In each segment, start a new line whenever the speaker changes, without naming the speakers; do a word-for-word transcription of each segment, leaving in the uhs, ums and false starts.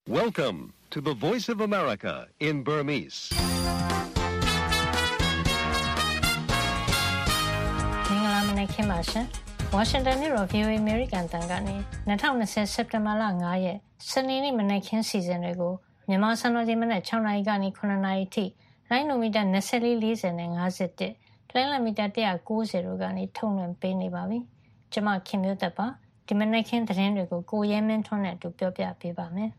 Welcome to the Voice of America in Burmese.
။မင်္ဂလာမနက်ခင်းပါရှင်။ Washington မြို့တော် ဗွီအိုအေ American တန်ကနေ၂၀၂၀ စက်တင်ဘာလ၅ရက်စနေနေ့မနက်ခင်းစီစဉ်တွေကိုမြန်မာစံတော်ချိန်မနက်၆နာရီကနေ၇နာရီထိလိုင်းနိုမီတာ၂၄ ၄၀နဲ့၅၁၊လိုင်းလမီတာ၁၉၀တို့ကနေထုတ်လွှင့်ပေးနေပါပြီ။ကျွန်မခင်မျိုးသက်ပါ။ဒီမနက်ခင်းသတင်းတွေကိုကိုရဲမင်းထွန်းနဲ့အတူပြောပြပေးပါမယ်။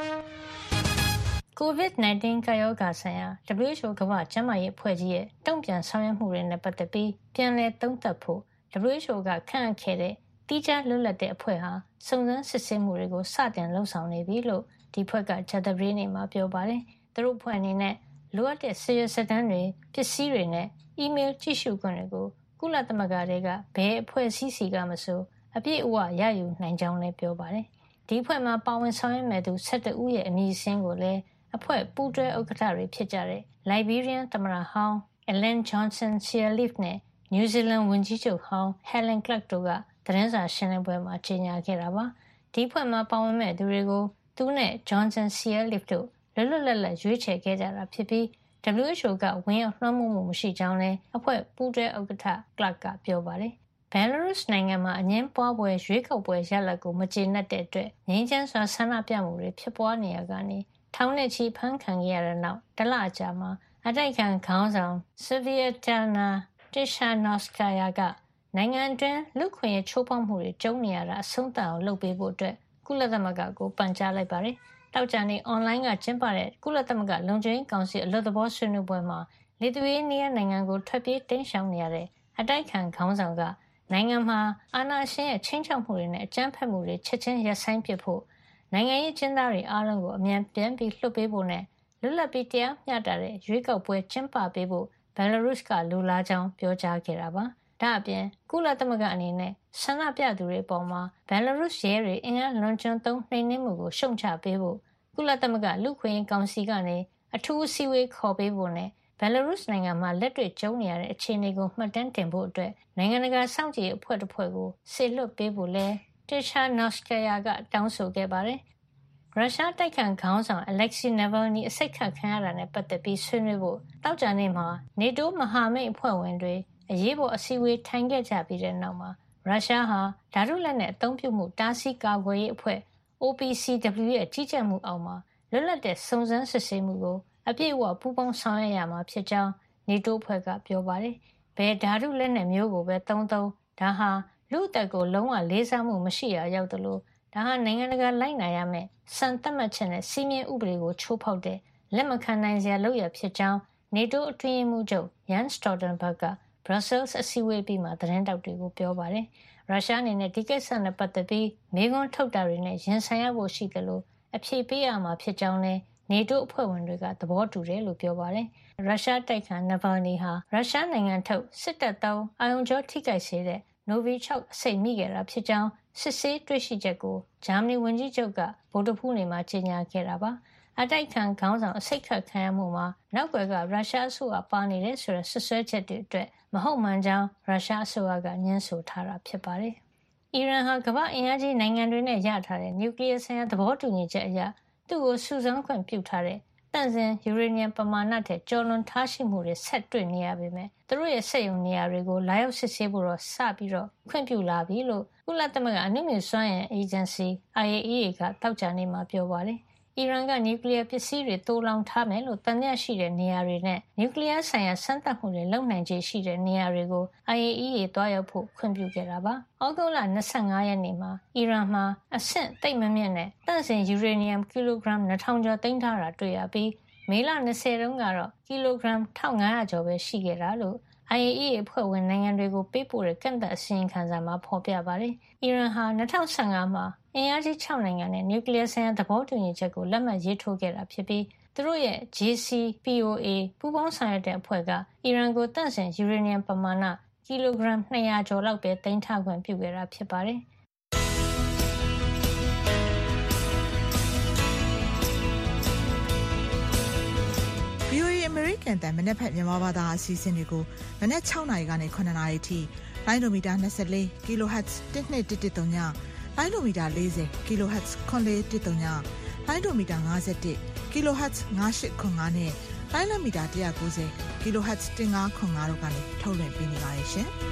ကိုဗစ် ၁၉ ကပ်ရောဂါဆိုင်ရာ W H O ကမ္ဘာ့ကျန်းမာရေးအဖွဲ့ကြီးရဲ့တုံ့ပြန်ဆောင်ရွက်မှုတွေနဲ့ပတ်သက်ပြီးပြန်လည်သုံးသပ်ဖို့ W H O ကခန့်အပ်ခဲ့တဲ့တိကျလွတ်လပ်တဲ့အဖွဲ့ဟာစုံစမ်းစစ်ဆေးမှုတွေကိုစတင်လှုပ်ဆောင်နေပြီလို့ဒီဖွဲ့ကဂျာသပတေးနေ့မှာပြောပါတယ်။သူတို့အဖွဲ့အနေနဲ့လိုအပ်တဲ့စာရွက်စာတမ်းတွေပစ္စည်းတွေနဲ့အီးမေးလ်ကြည့်ရှုခွင့်တွေကိုကုလသမဂ္ဂတွေကဘယ်အဖွဲ့အစည်းစီကမဆိုအပြည့်အဝရယူနိုင်ကြောင်းလည်းပြောပါတယ်။ဒီအဖွဲ့မှာပါဝင်ဆောင်ရွက်မဲ့သူ၁၁ဦးရဲ့အမည်စင်းကိုလည်းအဖွဲ့ပူးတွဲဥက္ကဋ္ဌတွေဖြစ်ကြတဲ့ Liberian သမ္မတဟောင်း Ellen Johnson Sirleaf နဲ့ New Zealand ဝန်ကြီးချုပ်ဟောင်း Helen Clark တို့ကသတင်းစာရှင်းလင်းပွဲမှာကြေညာခဲ့တာပါ။ဒီအဖွဲ့မှာပါဝင်မဲ့သူတွေကိုသူနဲ့ Johnson Sirleaf တို့လွတ်လွတ်လပ်လပ်ရွေးချယ်ခဲ့ကြတာဖြစ်ပြီး W H O ကဝင်ရောက်လွှမ်းမိုးမှုမရှိကြောင်းလည်းအဖွဲ့ပူးတွဲဥက္ကဋ္ဌ Clark ကပြောပါတယ်။ Belarus နိုင်ငံမှာအငြင်းပွားပွဲရွေးကောက်ပွဲရလဒ်ကိုမကျေနပ်တဲ့အတွက်ငြိမ်းချမ်းစွာဆန္ဒပြမှုတွေဖြစ်ပွားနေရကနေထောင်နဲ့ချီဖမ်းခံခဲ့ရတဲ့နောက်တလအကြာမှာအတိုက်ခံခေါင်းဆောင် Sviatlana Tikhanovskaya ကနိုင်ငံတွင်းလူခွင့်ရေးချိုးဖောက်မှုတွေကြုံနေရတာအဆုံးသတ်အောင်လုပ်ပေးဖို့အတွက်ကုလသမဂ္ဂကိုပန်ကြားလိုက်ပါတယ်။တောက်ကြနေအွန်လိုင်းကကျင်းပတဲ့ကုလသမဂ္ဂလုံခြုံရေးကောင်စီအလွတ်သဘောဆွေးနွေးပွဲမှာလစ်သူယေးနီးယားနိုင်ငံကိုထွက်ပြေးတိမ်းရှောင်နေရတဲ့အတိုက်ခံခေါင်းဆောင်ကနိုင်ငံမှာအာဏာရှင်ရဲ့ချင်းချောက်မှုတွေနဲ့အကြမ်းဖက်မှုတွေချက်ချင်းရပ်ဆိုင်းပစ်ဖို့နိုင်ငံရေးကျင်းသားတွေအားလုံးကိုအမြန်ပြန်ပြီးလွှတ်ပေးဖို့နဲ့လွတ်လပ်ပြီးတရားမျှတတဲ့ရွေးကောက်ပွဲကျင်းပပေးဖို့ဘယ်လာရုစ်ကလိုလားကြောင်းပြောကြားခဲ့တာပါ။ဒါ့အပြင်ကုလသမဂ္ဂအနေနဲ့ဆန္ဒပြသူတွေအပေါ်မှာဘယ်လာရုစ်ရဲတွေအင်အားလွန်ကျွံသုံးနှိမ်နင်းမှုကိုရှုံချပေးဖို့ကုလသမဂ္ဂလူ့ခွင့်ရေးကောင်စီကနေအထူးအစည်းအဝေးခေါ်ပေးဖို့နဲ့ဘယ်လာရုစ်နိုင်ငံမှာလက်တွေ့ကျုံနေရတဲ့အခြေအနေကိုမှတ်တမ်းတင်ဖို့အတွက်နိုင်ငံတကာစောင့်ကြည့်အဖွဲ့တစ်ဖွဲ့ကိုစေလွှတ်ပေးဖို့လဲTikhanovskaya ကတောင်းဆိုခဲ့ပါတယ်။ရုရှားတိုက်ခိုက်ခေါင်းဆောင် Alexei Navalny အစိတ်ခတ်ခံရတာနဲ့ပတ်သက်ပြီးဆွေးနွေးဖို့တောက်ကြနေ့မှာ NATO မဟာမိတ်အဖွဲ့ဝင်တွေအရေးပေါ်အစည်းအဝေးထိုင်ခဲ့ကြပြီးတဲ့နောက်မှာရုရှားဟာဓာတုလက်နက်အသုံးပြုမှုတားဆီးကာကွယ်ရေးအဖွဲ့ O P C W ရဲ့ကြီးကြပ်မှုအောက်မှာလွတ်လပ်တဲ့စုံစမ်းစစ်ဆေးမှုကိုအပြည့်အဝပူးပေါင်းဆောင်ရွက်ရမှာဖြစ်ကြောင်း NATO အဖွဲ့ကပြောပါတယ်။ဘယ်ဓာတုလက်နက်မျိုးကိုပဲသုံးသုံးဒါဟာလူအသက်ကိုလုံးဝလေးစားမှုမရှိရာရောက်တယ်လို့ဒါဟာနိုင်ငံတကာလိုက်နာရမယ့်စံသတ်မှတ်ချက်နဲ့စီးမြင်ဥပဒေကိုချိုးဖောက်တဲ့လက်မခံနိုင်စရာလုပ်ရဖြစ်ကြောင်း NATO အတွင်းရေးမှူးချုပ် Jens Stoltenberg က Brussels အစည်းအဝေးပြီးမှသတင်းတောက်တွေကိုပြောပါတယ်။ရုရှားအနေနဲ့ဒီကိစ္စနဲ့ပတ်သက်ပြီးမေးခွန်းထုတ်တာတွေနဲ့ရင်ဆိုင်ရဖို့ရှိတယ်လို့အဖြေပေးရမှာဖြစ်ကြောင်းလည်း NATO အဖွဲ့ဝင်တွေကသဘောတူတယ်လို့ပြောပါတယ်။ရုရှားတိုက်ခံ Navalny ဟာရုရှားနိုင်ငံထုတ်စစ်တပ်သုံးအာရုံကြောထိခိုက်စေတဲ့ Novichok အဆိပ်မိခဲ့တာဖြစ်ကြောင်းစစ်ဆေးတွေ့ရှိချက်ကိုဂျာမနီဝန်ကြီးချုပ်ကဗုဒ္ဓဖူးနေ့မှာကြေညာခဲ့တာပါ။အတိုက်ခံခေါင်းဆောင်အဆိပ်ခတ်ခံရမှုမှာနောက်ွယ်ကရုရှားအစိုးရပါနေတယ်ဆိုတဲ့ဆွဆွဲချက်တွေအတွက်မဟုတ်မှန်ကြောင်းရုရှားအစိုးရကညှင်းဆိုထားတာဖြစ်ပါတယ်။အီရန်ဟာကမ္ဘာ့အင်အားကြီးနိုင်ငံတွေနဲ့ရထားတဲ့နျူကလ িয়ার ဆိုင်ရာသဘောတူညီချက်အရသူ့ကိုစုဆောင်းခွင့်ပြုထားတဲ့တန့်စင်ယူရေနီယံပမာဏထက်ကျော်လွန်ထားရှိမှုတွေဆက်တွေ့နေရပေမဲ့သူတို့ရဲ့စက်ရုံနေရာတွေကိုလာရောက်စစ်ဆေးဖို့တော့စပြီးတော့ခွင့်ပြုလာပြီလို့ကုလသမဂ္ဂအနုမြူစွမ်းအင်အေဂျင်စီ I A E A ကတောက်ကြနေမှာပြောပါတယ်။အီရန်ကနျူကလ িয়ার ပစ္စည်းတွေတိုးလောင်ထားမယ်လို့တန်မြတ်ရှိတဲ့နေရာတွေနဲ့နျူကလ িয়ার ဆိုင်ရာစမ်းသပ်မှုတွေလုပ်နိုင်ခြေရှိတဲ့နေရာတွေကို I A E A တွားရောက်ဖို့ခွင့်ပြုခဲ့တာပါ။ဩဂုတ်လ၂၅ရက်နေ့မှာအီရန်မှာအဆင့်သိပ်မမြင့်တဲ့တန့်စင်ယူရေနီယံကီလိုဂရမ်၂ထောင်ကျော်သိမ်းထားတာတွေ့ရပြီးမေလ၂၀တုန်းကတော့ကီလိုဂရမ်၁၅၀၀ကျော်ပဲရှိခဲ့တာလို့ I A E A အဖွဲ့ဝင်နိုင်ငံတွေကိုပေးပို့တဲ့ကန့်သတ်အစီရင်ခံစာမှာဖော်ပြပါတယ်။အီရန်ဟာ၂၀၁၅မှာအင်အားကြီး၆နိုင်ငံနဲ့နျူကလ িয়ার ဆိုင်ရာသဘောတူညီချက်ကိုလက်မှတ်ရေးထိုးခဲ့တာဖြစ်ပြီးသူတို့ရဲ့ J C P O A ပူးပေါင်းဆောင်ရွက်တဲ့အဖွဲ့ကအီရန်ကိုတန့်စင်ယူရေနီယံပမာဏကီလိုဂရမ်၂၀၀ကျော်လောက်ပဲသိမ်းထားခွင့်ပြုခဲ့တာဖြစ်ပါတယ်။
V O A American တန်မနက်ဖြန်မြန်မာဘာသာအစီအစဉ်တွေကိုမနက်၆နာရီကနေ၇နာရီထိလိုင်းဒိုမီတာ၂၄ kHz တစ်နှစ်တစ်တစ်သုံးညလိုင်းဒိုမီတာ၄၀ kHz ခွန်လေးတစ်သုံးညလိုင်းဒိုမီတာfifty-one kHz nine eight nineနဲ့လိုင်းလမီတာone ninety kHz fifteen ninetyတို့ကနေထုတ်လွှင့်ပေးနေပါတယ်ရှင်။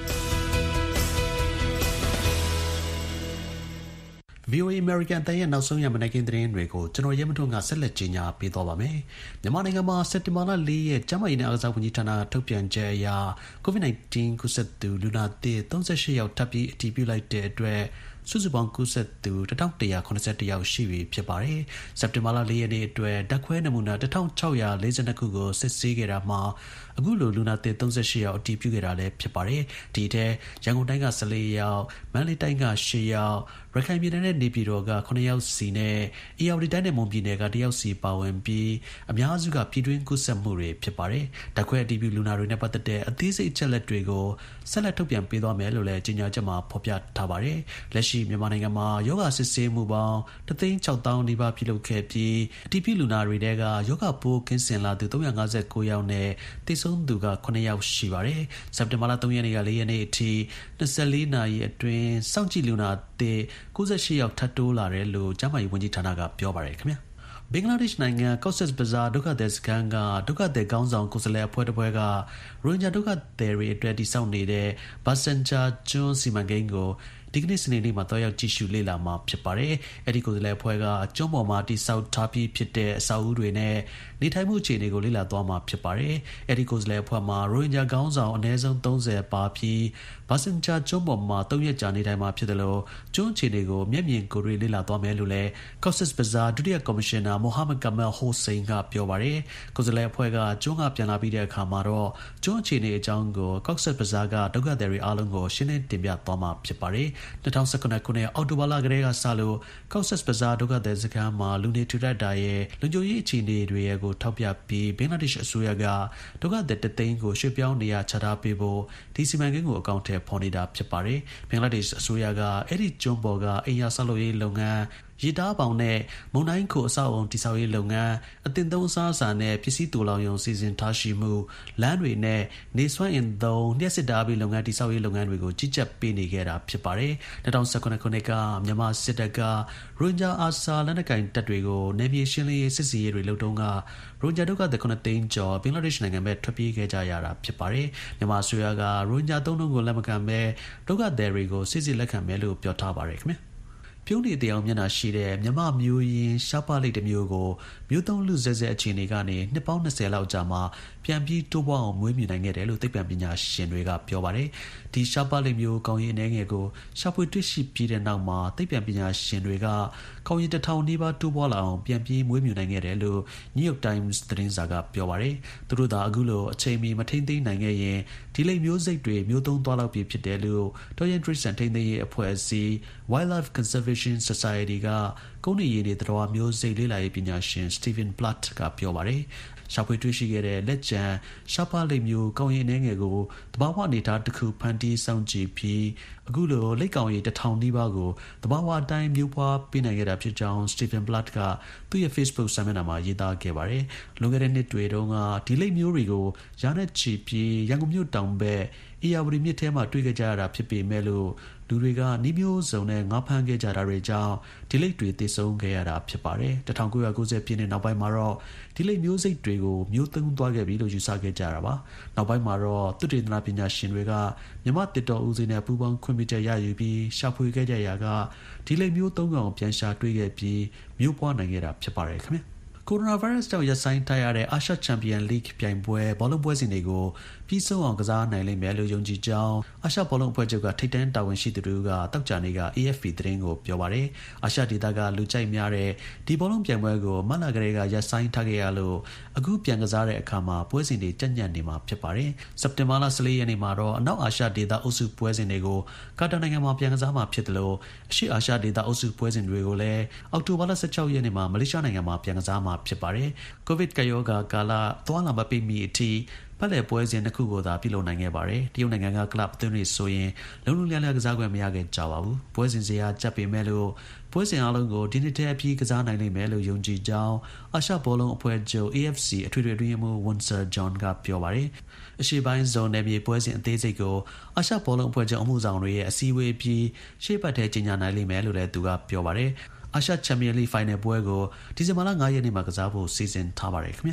ဗီအိုအေ American တန်ရဲ့နောက်ဆုံးရမနက်ခင်းသတင်းတွေကိုကျွန်တော်ရဲမထွန်းကဆက်လက်ကြီးညာပေးသွားပါမယ်။မြန်မာနိုင်ငံမှာစက်တင်ဘာလfourရက်ကျန်းမာရေးနဲ့အားကစားဝန်ကြီးဌာနထုတ်ပြန်ချက်အရ COVID nineteen ကူးစက်သူလူနာသစ်thirty-eightယောက်ထပ်ပြီးအတည်ပြုလိုက်တဲ့အတွက်စုစုပေါင်းကူးစက်သူone thousand one hundred seventy-oneယောက်ရှိပြီဖြစ်ပါတယ်။စက်တင်ဘာလfourရက်နေ့အတွက်ဓာတ်ခွဲနမူနာone thousand six hundred forty-twoခုကိုစစ်ဆေးခဲ့တာမှာအခုလိုလူနာသစ်thirty-eightယောက်အတည်ပြုခဲ့တာလည်းဖြစ်ပါတယ်။ဒီထဲရန်ကုန်တိုင်းကfourteenယောက်မန္တလေးတိုင်းကeightယောက်ရခိုင်ပြည်နယ်နဲ့နေပြည်တော်ကnineယောက်စီနဲ့အေရဝတီတိုင်းနဲ့မွန်ပြည်နယ်ကoneယောက်စီပါဝင်ပြီးအများစုကပြည်တွင်းကူးစက်မှုတွေဖြစ်ပါတယ်။ဓာတ်ခွဲအတည်ပြုလူနာတွေနဲ့ပတ်သက်တဲ့အသေးစိတ်အချက်လက်တွေကိုဆက်လက်ထုတ်ပြန်ပေးသွားမယ်လို့လည်းကြေညာချက်မှာဖော်ပြထားပါတယ်။လက်ရှိမြန်မာနိုင်ငံမှာယောဂစစ်ဆေးမှုပေါင်းone six thousandနီးပါးပြုလုပ်ခဲ့ပြီးအတည်ပြုလူနာတွေထဲကယောဂပိုးကင်းစင်လာသူthree hundred fifty-nineယောက်နဲ့သေဆုံးသူကnineယောက်ရှိပါတယ်။စက်တင်ဘာလthreeရက်နေ့ကfourရက်နေ့အထိtwenty-fourနာရီအတွင်းစောင့်ကြည့်လူနာသစ်ninety-eightယောက်ထပ်တိုးလာတယ်လို့ကျန်းမာရေးဝန်ကြီးဌာနကပြောပါတယ်ခင်ဗျာဘင်္ဂလားဒေ့ရှ်နိုင်ငံ Cox's Bazar ဒုက္ခသည်စခန်းကဒုက္ခသည်ကောင်းဆောင်ကိုယ်စားလှယ်အဖွဲ့တစ်ဖွဲ့ကရိုဟင်ဂျာဒုက္ခသည်တွေအတွက်တည်ဆောက်နေတဲ့ဘာဆန်ချာကျွန်းစီမံကိန်းကိုဒီကနေ့စနေနေ့မှာတော့ရောက်ကြည့်ရှုလေ့လာမှာဖြစ်ပါတယ်။အဲဒီကိုယ်စားလှယ်အဖွဲ့ကကျွန်းပေါ်မှာတိစောက်ထားပြီးဖြစ်တဲ့အဆောက်အဦတွေနဲ့နေထိုင်မှုအခြေအနေကိုလေ့လာသွားမှာဖြစ်ပါတယ်။အဲဒီကိုယ်စားလှယ်အဖွဲ့မှာရိုဟင်ဂျာခေါင်းဆောင်အနည်းဆုံးthirtyပါပြီးဘာဆန်ချာကျွန်းပေါ်မှာthreeရက်ကြာနေထိုင်မှာဖြစ်တယ်လို့ကျွန်းအခြေအနေကိုမျက်မြင်ကိုယ်တွေ့လေ့လာသွားမယ်လို့လည်း Cox's Bazar ဒုတိယကော်မရှင်နာမိုဟာမက်ကာမယ်ဟိုစိန်ကပြောပါတယ်။ကိုယ်စားလှယ်အဖွဲ့ကကျွန်းကပြန်လာပြီးတဲ့အခါမှာတော့ကျွန်းအခြေအနေအကြောင်းကို Cox's Bazar ကဒုက္ခသည်တွေအားလုံးကိုရှင်းလင်းတင်ပြသွားမှာဖြစ်ပါတယ်။twenty nineteenခုနှစ်အောက်တိုဘာလကတည်းကစလို့ Cox's Bazar ဒုက္ခသည်စခန်းမှာလူနေထူထပ်တာရဲ့လုံခြုံရေးအခြေအနေတွေရဲ့ကိုထောက်ပြပြီးဘင်္ဂလားဒေ့ရှ်အစိုးရကဒုက္ခသည်တစ်သိန်းကိုရွှေ့ပြောင်းနေရာချထားပေးဖို့ဒီစီမံကိန်းကိုအကောင့်ထဲပေါ်နေတာဖြစ်ပါတယ်ဘင်္ဂလားဒေ့ရှ်အစိုးရကအဲ့ဒီကျွန်းပေါ်ကအိမ်ယာဆောက်လုပ်ရေးလုပ်ငန်းရေတားပေါင်နဲ့မုန်တိုင်းခိုအဆောက်အုံတိဆောက်ရေးလုပ်ငန်းအတင်သုံးအစားအစာနဲ့ပစ္စည်းတူလောင်ရုံစီစဉ်ထားရှိမှုလမ်းတွေနဲ့နေစွမ်းအင်သုံးလျှက်စစ်ဓာတ်ပြီးလုပ်ငန်းတိဆောက်ရေးလုပ်ငန်းတွေကိုကြီးကြပ်ပေးနေခဲ့တာဖြစ်ပါတယ်twenty seventeenခုနှစ်ကမြန်မာစစ်တပ်ကရိုဟင်ဂျာအာဆာလက်နက်ကိုင်တပ်တွေကိုနယ်မြေရှင်းလင်းရေးစစ်စီရေးတွေလုပ်တုန်းကရိုဟင်ဂျာဒုက္ခသည်nineသိန်းကျော်ဘင်္ဂလားဒေ့ရှ်နိုင်ငံဘက်ထွက်ပြေးခဲ့ကြရတာဖြစ်ပါတယ်မြန်မာအစိုးရကရိုဟင်ဂျာသုံးလုံးကိုလက်မခံဘဲဒုက္ခသည်တွေကိုစစ်စစ်လက်ခံမယ်လို့ပြောထားပါတယ်ခင်ဗျာပြုံးနေတရားမျက်နှာရှိတဲ့မြမမျိုးရင်းရှားပါလိတ်တစ်မျိုးကိုမျိုးသုံးလူဇက်ဇက်အခြေအနေကနေနှစ်ပေါင်းtwentyလောက်ကြာမှပြန်ပြီးတိုးပွားအောင်မွေးမြူနိုင်ခဲ့တယ်လို့သိပ္ပံပညာရှင်တွေကပြောပါတယ်ဒီရှားပါလိတ်မျိုးကောင်းရင်အနေငယ်ကိုရှာဖွေတွေ့ရှိပြီးတဲ့နောက်မှာသိပ္ပံပညာရှင်တွေကကောင်းရင်တစ်ထောင်နီးပါးတိုးပွားလာအောင်ပြန်ပြီးမွေးမြူနိုင်ခဲ့တယ်လို့ New York Times သတင်းစာကပြောပါတယ်သူတို့သာအခုလိုအချိန်မီမထိန်သိမ်းနိုင်ခဲ့ရင်ဒီလိတ်မျိုးစိတ်တွေမျိုးသုံးသွားလောက်ပြီဖြစ်တယ်လို့တော်ရင်ဒရစ်ဆန်ထိန်သိမ်းရေးအဖွဲ့အစည်း Wildlife Conservation Society ကကုန်းနေရည်တွေသတ္တဝါမျိုးစိတ်လေ့လာရေးပညာရှင် Stephen Platt ကပြောပါတယ်ရှာဖွေတွေ့ရှိခဲ့တဲ့လက်ကျန်ရှားပါလိတ်မျိုးကောင်းရင်အနေငယ်ကိုတဘာဝအနေထားတစ်ခုဖန်တီးစောင့်ကြည့်ပြီးအခုလိုလိတ်ကောင်ရည်တစ်ထောင်နီးပါးကိုတဘာဝအတိုင်းမျိုးပွားပေးနိုင်ခဲ့တာဖြစ်ကြောင်း Stephen Platt ကသူ့ရဲ့ Facebook စာမျက်နှာမှာရေးသားခဲ့ပါတယ်လွန်ခဲ့တဲ့နှစ်တွေတုန်းကဒီလိတ်မျိုးတွေကိုရာနဲ့ချီပြီးရန်ကုန်မြို့တောင်ဘက်အေရဝတီမြစ်ထဲမှာတွေ့ခဲ့ကြရတာဖြစ်ပေမဲ့လို့လူတွေကနီးမျိုးစုံနဲ့ငါးဖမ်းခဲ့ကြတာတွေကြောင့်ဒီလိတ်တွေတည်ဆုံခဲ့ရတာဖြစ်ပါတယ်nineteen ninetyပြည့်နှစ်နောက်ပိုင်းမှာတော့ဒီလိတ်မျိုးစိတ်တွေကိုမျိုးသုံးသွားခဲ့ပြီလို့ယူဆခဲ့ကြတာပါနောက်ပိုင်းမှာတော့သုတေသနပညာရှင်တွေကမြမတစ်တော်ဦးစီးနဲ့ပူးပေါင်းခွင့်ပြုချက်ရယူပြီးရှာဖွေခဲ့ကြရာကဒီလိတ်မျိုးသုံးကောင်ပြန်ရှာတွေ့ခဲ့ပြီးမျိုးပွားနိုင်ခဲ့တာဖြစ်ပါတယ်ခင်ဗျကိုရိုနာဗိုင်းရပ်စ်ကြောင့်ရပ်ဆိုင်းထားရတဲ့အာရှချန်ပီယံလိဂ်ပြိုင်ပွဲဘောလုံးပွဲစဉ်တွေကိုပြီးဆုံးအောင်ကစားနိုင်လိမ့်မယ်လို့ယုံကြည်ကြောင်းအာရှဘောလုံးအဖွဲ့ချုပ်ကထိပ်တန်းတာဝန်ရှိသူတို့ကတောက်ကြနေက A F P သတင်းကိုပြောပါတယ်အာရှဒေသကလူကြိုက်များတဲ့ဒီဘောလုံးပြိုင်ပွဲကိုမတ်လကလေးကရပ်ဆိုင်းထားခဲ့ရလို့အခုပြန်ကစားတဲ့အခါမှာပွဲစဉ်တွေကြက်ညက်နေမှာဖြစ်ပါတယ်စက်တင်ဘာလfourteenရက်နေ့မှာတော့အနောက်အာရှဒေသအုပ်စုပွဲစဉ်တွေကိုကာတာနိုင်ငံမှာပြန်ကစားမှာဖြစ်တယ်လို့အရှေ့အာရှဒေသအုပ်စုပွဲစဉ်တွေကိုလည်းအောက်တိုဘာလsixteenရက်နေ့မှာမလေးရှားနိုင်ငံမှာပြန်ကစားမှာဖြစ်ပါတယ်ကိုဗစ်ကရောဂါကာလသွားလာမပိတ်မီအထိပတ်လည်ပွဲစဉ်တစ်ခုကိုသာပြုလုပ်နိုင်ခဲ့ပါတယ်တရုတ်နိုင်ငံကကလပ်အသင်းတွေဆိုရင်လုံးလုံးလျားလျားကစားခွင့်မရခဲ့ကြပါဘူးပွဲစဉ်စရာကြပ်ပေမဲ့လို့ပွဲစဉ်အားလုံးကိုဒီနှစ်တည်းအပြီးကစားနိုင်လိမ့်မယ်လို့ယုံကြည်ကြောင်းအာရှဘောလုံးအဖွဲ့ချုပ် A F C အထွေထွေအတွင်းရေးမှူး Winsor John ကပြောပါတယ်အရှေ့ပိုင်းဇုံနယ်မြေပွဲစဉ်အသေးစိတ်ကိုအာရှဘောလုံးအဖွဲ့ချုပ်အမှုဆောင်တွေရဲ့အစည်းအဝေးပြီးရှေ့ပတ်ထဲကြီးညာနိုင်လိမ့်မယ်လို့လည်းသူကပြောပါတယ်အာရှချန်ပီယံလိဖိုင်နယ်ပွဲကိုဒီဇင်ဘာလ၅ရက်နေ့မှာကစားဖို့စီစဉ်ထားပါတယ်ခင်ဗျာ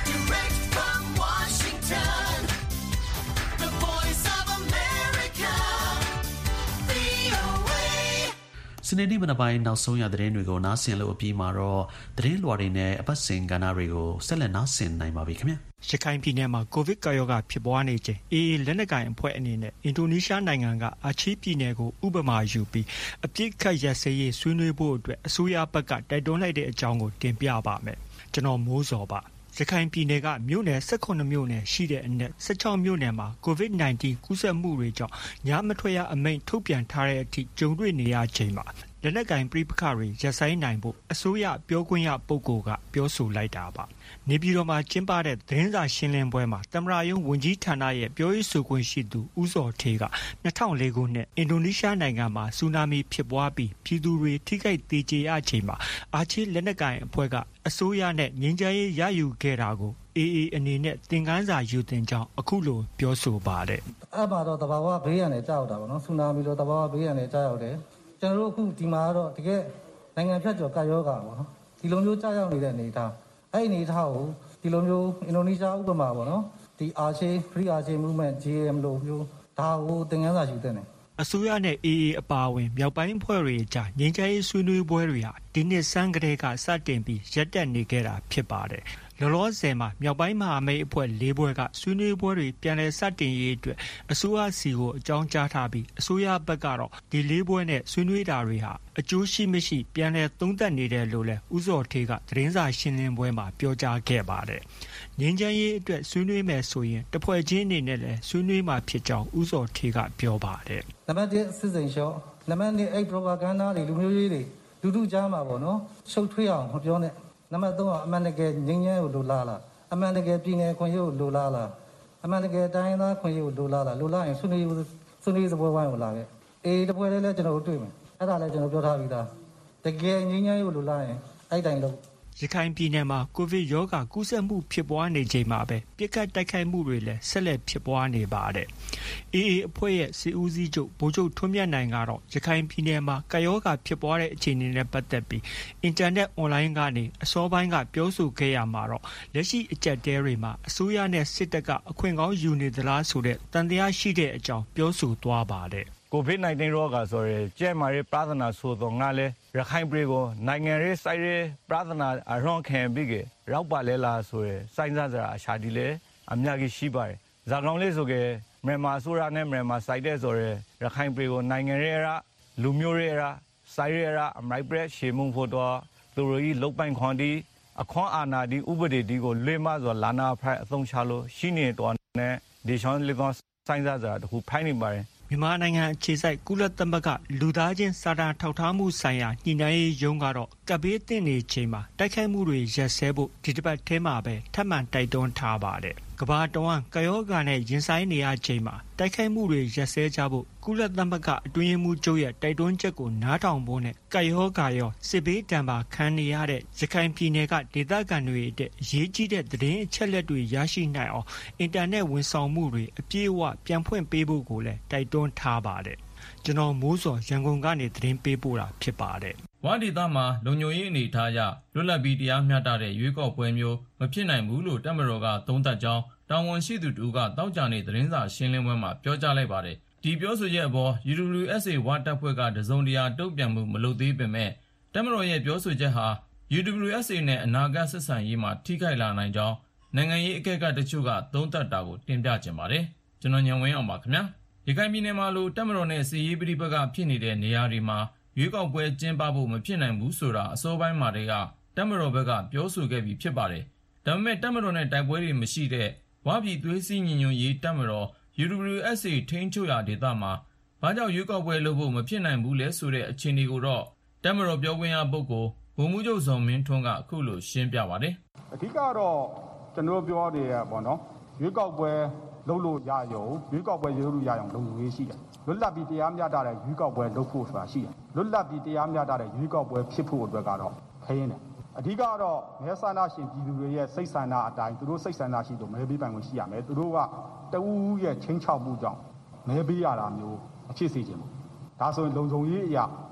စနေနေ့မနက်ပိုင်းနောက်ဆုံးရသတင်းတွေကိုနားဆင်လို့အပြီးမှာတော့သတင်းလွှာတွေနဲ့အပတ်စဉ်ကဏ္ဍတွေကိုဆက်လက်နားဆင်နိုင်ပါပြီခင်ဗျာ
ရခိုင်ပြည်နယ်မှာကိုဗစ်ကာရောဂါဖြစ်ပွားနေချိန်အေအေလက်နက်ကိုင်အဖွဲ့အနေနဲ့အင်ဒိုနီးရှားနိုင်ငံကအာချီပြည်နယ်ကိုဥပမာယူပြီးအပြစ်ခတ်ရက်စဲရေးဆွေးနွေးဖို့အတွက်အစိုးရဘက်ကတိုက်တွန်းလိုက်တဲ့အကြောင်းကိုတင်ပြပါမယ်ကျွန်တော်မိုးစောပါရခိုင်ပြည်နယ်ကမြို့နယ်၁၈မြို့နယ်ရှိတဲ့အနက်၁၆မြို့နယ်မှာကိုဗစ်၁၉ကူးစက်မှုတွေကြောင့်ညမထွက်ရအမိန့်ထုတ်ပြန်ထားတဲ့အထိကြုံတွေ့နေရချိန်မှာလက်နက်ကင်ပြိပခါတွေရပ်ဆိုင်းနိုင်ဖို့အစိုးရပြောခွင့်ရပုဂ္ဂိုလ်ကပြောဆိုလိုက်တာပါနေပြည်တော်မှာကျင်းပတဲ့သတင်းစာရှင်းလင်းပွဲမှာသမ္မတရုံးဝန်ကြီးဌာနရဲ့ပြောရေးဆိုခွင့်ရှိသူဦးစောထေးက၂၀၀၄ခုနှစ်အင်ဒိုနီးရှားနိုင်ငံမှာဆူနာမီဖြစ်ပွားပြီးပြည်သူတွေထိခိုက်သေကျေရချိန်မှာအာချီလက်နက်ကင်အဖွဲ့ကအစိုးရနဲ့ငြိမ်းချမ်းရေးရယူခဲ့တာကိုအေအေအနေနဲ့သင်ခန်းစာယူသင်ကြောင်းအခုလိုပြောဆိုပါတယ်
အဲ့မှာတော့တဘာဝဘေးရန်နဲ့ကြောက်တာပေါ့နော်ဆူနာမီလိုတဘာဝဘေးရန်နဲ့ကြောက်တယ်ကျွန်တော်တို့အခုဒီမှာတော့တကယ်နိုင်ငံဖြတ်ကျော်ကာယောဂါပေါ့နော်ဒီလိုမျိုးကြောက်ရောက်နေတဲ့အနေအထားအဲ့ဒီအနေအထားကိုဒီလိုမျိုးအင်ဒိုနီးရှားဥပမာပေါ့နော်ဒီအာချေ Free Aceh Movement ဂျီ အေ အမ် လို့မျိုးဒါကိုသင်ခန်းစာယူတဲ့နေ
အစိုးရနဲ့အေအေအပါအဝင်မြောက်ပိုင်းအဖွဲ့တွေကြားငြိမ်းချမ်းရေးဆွေးနွေးပွဲတွေဟာဒီနှစ်ဆန်းကတည်းကစတင်ပြီးရပ်တန့်နေခဲ့တာဖြစ်ပါတယ်လောလောဆယ်မှာမြောက်ပိုင်းမဟာမိတ်အဖွဲ့၄ဘွဲကဆွေးနွေးပွဲတွေပြန်လည်စတင်ရေးအတွက်အစိုးရစီကိုအကြောင်းကြားထားပြီးအစိုးရဘက်ကတော့ဒီ၄ဘွဲနဲ့ဆွေးနွေးတာတွေဟာအကျိုးရှိမရှိပြန်လည်သုံးသပ်နေတယ်လို့လည်းဦးစောထေးကသတင်းစာရှင်းလင်းပွဲမှာပြောကြားခဲ့ပါတယ်။ငြိမ်းချမ်းရေးအတွက်ဆွေးနွေးမယ်ဆိုရင်တစ်ဖွဲ့ချင်းအနေနဲ့လည်းဆွေးနွေးမှာဖြစ်ကြောင်းဦးစောထေးကပြောပါတယ်
။နံပါတ်၁စစ်စိန်လျှော့နံပါတ်၂အဲ့ propaganda တွေလူမျိုးရေးတွေလူထုကြားမှာပေါ့နော်ရှုပ်ထွေးအောင်မပြောနဲ့နံပါတ်၃ကအမှန်တကယ်ငြိမ်းချမ်းရေးကိုလိုလားလားအမှန်တကယ်ပြည်နယ်ခွင့်ရေးကိုလိုလားလားအမှန်တကယ်တိုင်းသားခွင့်ရေးကိုလိုလားလားလိုလားရင်ဆွေးနွေးဆွေးနွေးစပွဲဝိုင်းကိုလာခဲ့အေးတပွဲလေးလည်းကျွန်တော်တို့တွေ့မယ်အဲ့ဒါလည်းကျွန်တော်ပြောထားပြီးသားတကယ်ငြိမ်းချမ်းရေးကိုလိုလားရင်အဲ့တိုင်းလို့
ရခိုင်ပြည်နယ်မှာကိုဗစ်ရောဂါကူးစက်မှုဖြစ်ပွားနေချိန်မှာပဲပြစ်ခတ်တိုက်ခိုက်မှုတွေလည်းဆက်လက်ဖြစ်ပွားနေပါတယ်။အေအေအဖွဲ့ရဲ့စစ်ဦးစီးချုပ်ဗိုလ်ချုပ်ထွန်းမြတ်နိုင်ကတော့ရခိုင်ပြည်နယ်မှာကာရောဂါဖြစ်ပွားတဲ့အခြေအနေနဲ့ပတ်သက်ပြီးအင်တာနက်အွန်လိုင်းကနေအစောပိုင်းကပြောဆိုခဲ့ရမှာတော့လက်ရှိအကြက်တဲတွေမှာအစိုးရနဲ့စစ်တပ်ကအခွင့်ကောင်းယူနေသလားဆိုတဲ့တန်တရားရှိတဲ့အကြောင်းပြောဆိုသွားပါတယ်
။ကိုဗစ်၁၉ရောဂါဆိုရဲကျဲမာရေးပရသနာဆိုတော့ငါလဲရခိုင်ပြည်ကိုနိုင်ငံရေးစိုက်ရေးပရသနာအရွန်ခံပြီးကရောက်ပါလဲလားဆိုရဲစိုင်းစားစရာအရှာဒီလဲအများကြီးရှိပါတယ်ဇာကောင်လေးဆိုကမြန်မာဆိုရနဲ့မြန်မာစိုက်တဲ့ဆိုရဲရခိုင်ပြည်ကိုနိုင်ငံရေးအရလူမျိုးရေးအရစိုက်ရေးအရအမိုက်ပရက်ရှေမုံဖို့တော့သူတို့ကြီးလုတ်ပိုင်ခွန်ဒီအခွန်အာဏာဒီဥပဒေဒီကိုလွှဲမဆိုလာနာဖိုင်အသုံးချလို့ရှိနေတော့နဲ့ဒီရှောင်းလေးကစိုင်းစားစရာတခုဖိုင်နေပါတယ်
မြန်မာနိုင်ငံအခြေစိုက်ကုလသမဂ္ဂလူသားချင်းစာနာထောက်ထားမှုဆိုင်ရာညှိနှိုင်းရေးရုံးကတော့ကပ်ဘေးသင့်နေချိန်မှာတိုက်ခိုက်မှုတွေရပ်စဲဖို့ဒီတစ်ပတ်ထဲမှာပဲထပ်မံတိုက်တွန်းထားပါတယ်။ကမ္ဘာတဝန်းကာရောဂါနဲ့ရင်ဆိုင်နေရချိန်မှာတိုက်ခိုက်မှုတွေရပ်စဲကြဖို့ကုလသမဂ္ဂအတွင်းရေးမှူးချုပ်ရဲ့တိုက်တွန်းချက်ကိုနားထောင်ဖို့နဲ့ကာရောဂါရောစစ်ဘေးဒဏ်ပါခံနေရတဲ့ရခိုင်ပြည်နယ်ကဒေသခံတွေအတွက်အရေးကြီးတဲ့သတင်းအချက်အလက်တွေရရှိနိုင်အောင်အင်တာနက်ဝန်ဆောင်မှုတွေအပြည့်အဝပြန်ဖွင့်ပေးဖို့ကိုလည်းတိုက်တွန်းထားပါတယ်။ကျွန်တော်မိုးစောရန်ကုန်ကနေသတင်းပေးပို့တာဖြစ်ပါတယ်
။ဝါဒီသားမှာလုံခြုံရေးအနေထားအရလွတ်လပ်ပြီးတရားမျှတတဲ့ရွေးကောက်ပွဲမျိုးမဖြစ်နိုင်ဘူးလို့တပ်မတော်ကသုံးသပ်ကြောင်းတာဝန်ရှိသူတို့ကတောက်ကြနေသတင်းစာရှင်းလင်းပွဲမှာပြောကြားလိုက်ပါတယ်။ဒီပြောဆိုချက်အပေါ် ယူ ဒဘလျူ အက်စ် အေ ဝါတပ်ဖွဲ့ကတစုံတရာတုံ့ပြန်မှုမလုပ်သေးပေမဲ့တပ်မတော်ရဲ့ပြောဆိုချက်ဟာ ယူ ဒဘလျူ အက်စ် အေ နဲ့အနာဂတ်ဆက်ဆံရေးမှာထိခိုက်လာနိုင်ကြောင်းနိုင်ငံရေးအကဲခတ်တချို့ကသုံးသပ်တာကိုတင်ပြကြပါတယ်။ကျွန်တော်ညံဝင်းအောင်ပါခင်ဗျာ။ရခိုင်ပြည်နယ်မှာလိုတပ်မတော်နဲ့စစ်ရေးပဋိပက္ခဖြစ်နေတဲ့နေရာတွေမှာရွေးကောက်ပွဲကျင်းပဖို့မဖြစ်နိုင်ဘူးဆိုတာအစောပိုင်းမှာတည်းကတပ်မတော်ဘက်ကပြောဆိုခဲ့ပြီးဖြစ်ပါတယ်။ဒါပေမဲ့တပ်မတော်နဲ့တိုက်ပွဲတွေမရှိတဲ့ဝါပြည်သွေးစည်းညီညွတ်ရေးတပ်မတော် ယူ ဒဘလျူ အက်စ် အေ ထိန်းချုပ်ရာဒေသမှာဘာကြောင့်ရွေးကောက်ပွဲလုပ်ဖို့မဖြစ်နိုင်ဘူးလဲဆိုတဲ့အခြေအနေကိုတော့တပ်မတော်ပြောခွင့်ရပုဂ္ဂိုလ်ဗိုလ်မှူးချုပ်ဇော်မင်းထွန်းကအခုလိုရှင်းပြပါတယ်
။အဓိကတော့ကျွန်တော်ပြောနေရပေါ့နော်ရွေးကောက်ပွဲလုပ်လို့ရရုံရွေးကောက်ပွဲလုပ်လို့ရအောင်လုံခြုံရေးရှိတယ်လွတ်လပ်ပြီးတရားမျှတတဲ့ရွေးကောက်ပွဲလုပ်ဖို့ဆိုတာရှိတယ်လွတ်လပ်ပြီးတရားမျှတတဲ့ရွေးကောက်ပွဲဖြစ်ဖို့အတွက်ကတော့ခရင်တယ်အဓိကတော့မဲဆန္ဒရှင်ပြည်သူတွေရဲ့စိတ်ဆန္ဒအတိုင်းသူတို့စိတ်ဆန္ဒရှိလို့မဲပေးပိုင်ခွင့်ရှိရမယ်သူတို့ကတဦးရဲ့ချင်းချောက်မှုကြောင့်မဲပေးရတာမျိုးအဖြစ်စေခြင်းပေါ့ဒါဆိုရင်လုံခြုံရေးအရာ